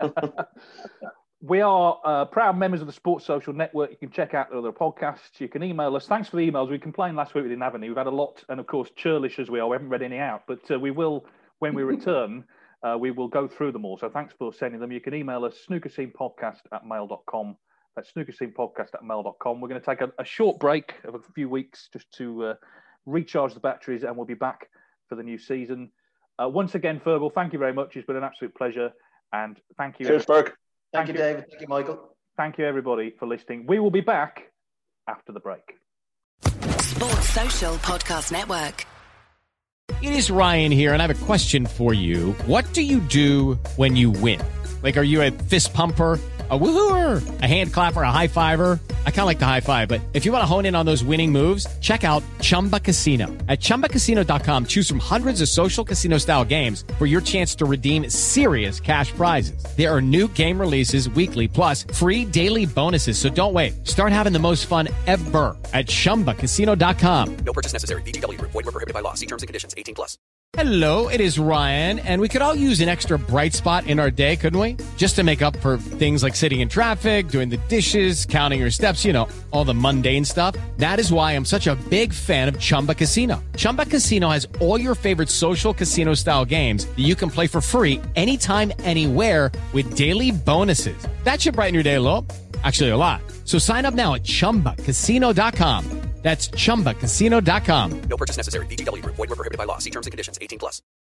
We are uh, proud members of the Sports Social Network. You can check out the other podcasts. You can email us. Thanks for the emails. We complained last week we didn't have any. We've had a lot, and of course, churlish as we are, we haven't read any out. But uh, we will, when we return, uh, we will go through them all. So thanks for sending them. You can email us snookerscenepodcast at mail dot com. That's snookerscenepodcast at mail dot com. We're going to take a, a short break of a few weeks just to uh, recharge the batteries, and we'll be back for the new season. Uh, once again, Fergal, thank you very much. It's been an absolute pleasure, and thank you. Cheers, Ferg. Thank, Thank you, David. Thank you, Michael. Thank you, everybody, for listening. We will be back after the break. Sports Social Podcast Network. It is Ryan here, and I have a question for you. What do you do when you win? Like, are you a fist pumper, a woohooer, a hand clapper, a high fiver? I kind of like the high five, but if you want to hone in on those winning moves, check out Chumba Casino. At chumba casino dot com, choose from hundreds of social casino style games for your chance to redeem serious cash prizes. There are new game releases weekly, plus free daily bonuses. So don't wait. Start having the most fun ever at chumba casino dot com. No purchase necessary. V G W. Void where prohibited by law. See terms and conditions. eighteen plus. Hello, it is Ryan, and we could all use an extra bright spot in our day, couldn't we? Just to make up for things like sitting in traffic, doing the dishes, counting your steps, you know, all the mundane stuff. That is why I'm such a big fan of Chumba Casino. Chumba Casino has all your favorite social casino-style games that you can play for free anytime, anywhere with daily bonuses. That should brighten your day a little. Actually, a lot. So sign up now at chumba casino dot com. That's chumba casino dot com. No purchase necessary. V G W. Void where prohibited by law. See terms and conditions. eighteen plus.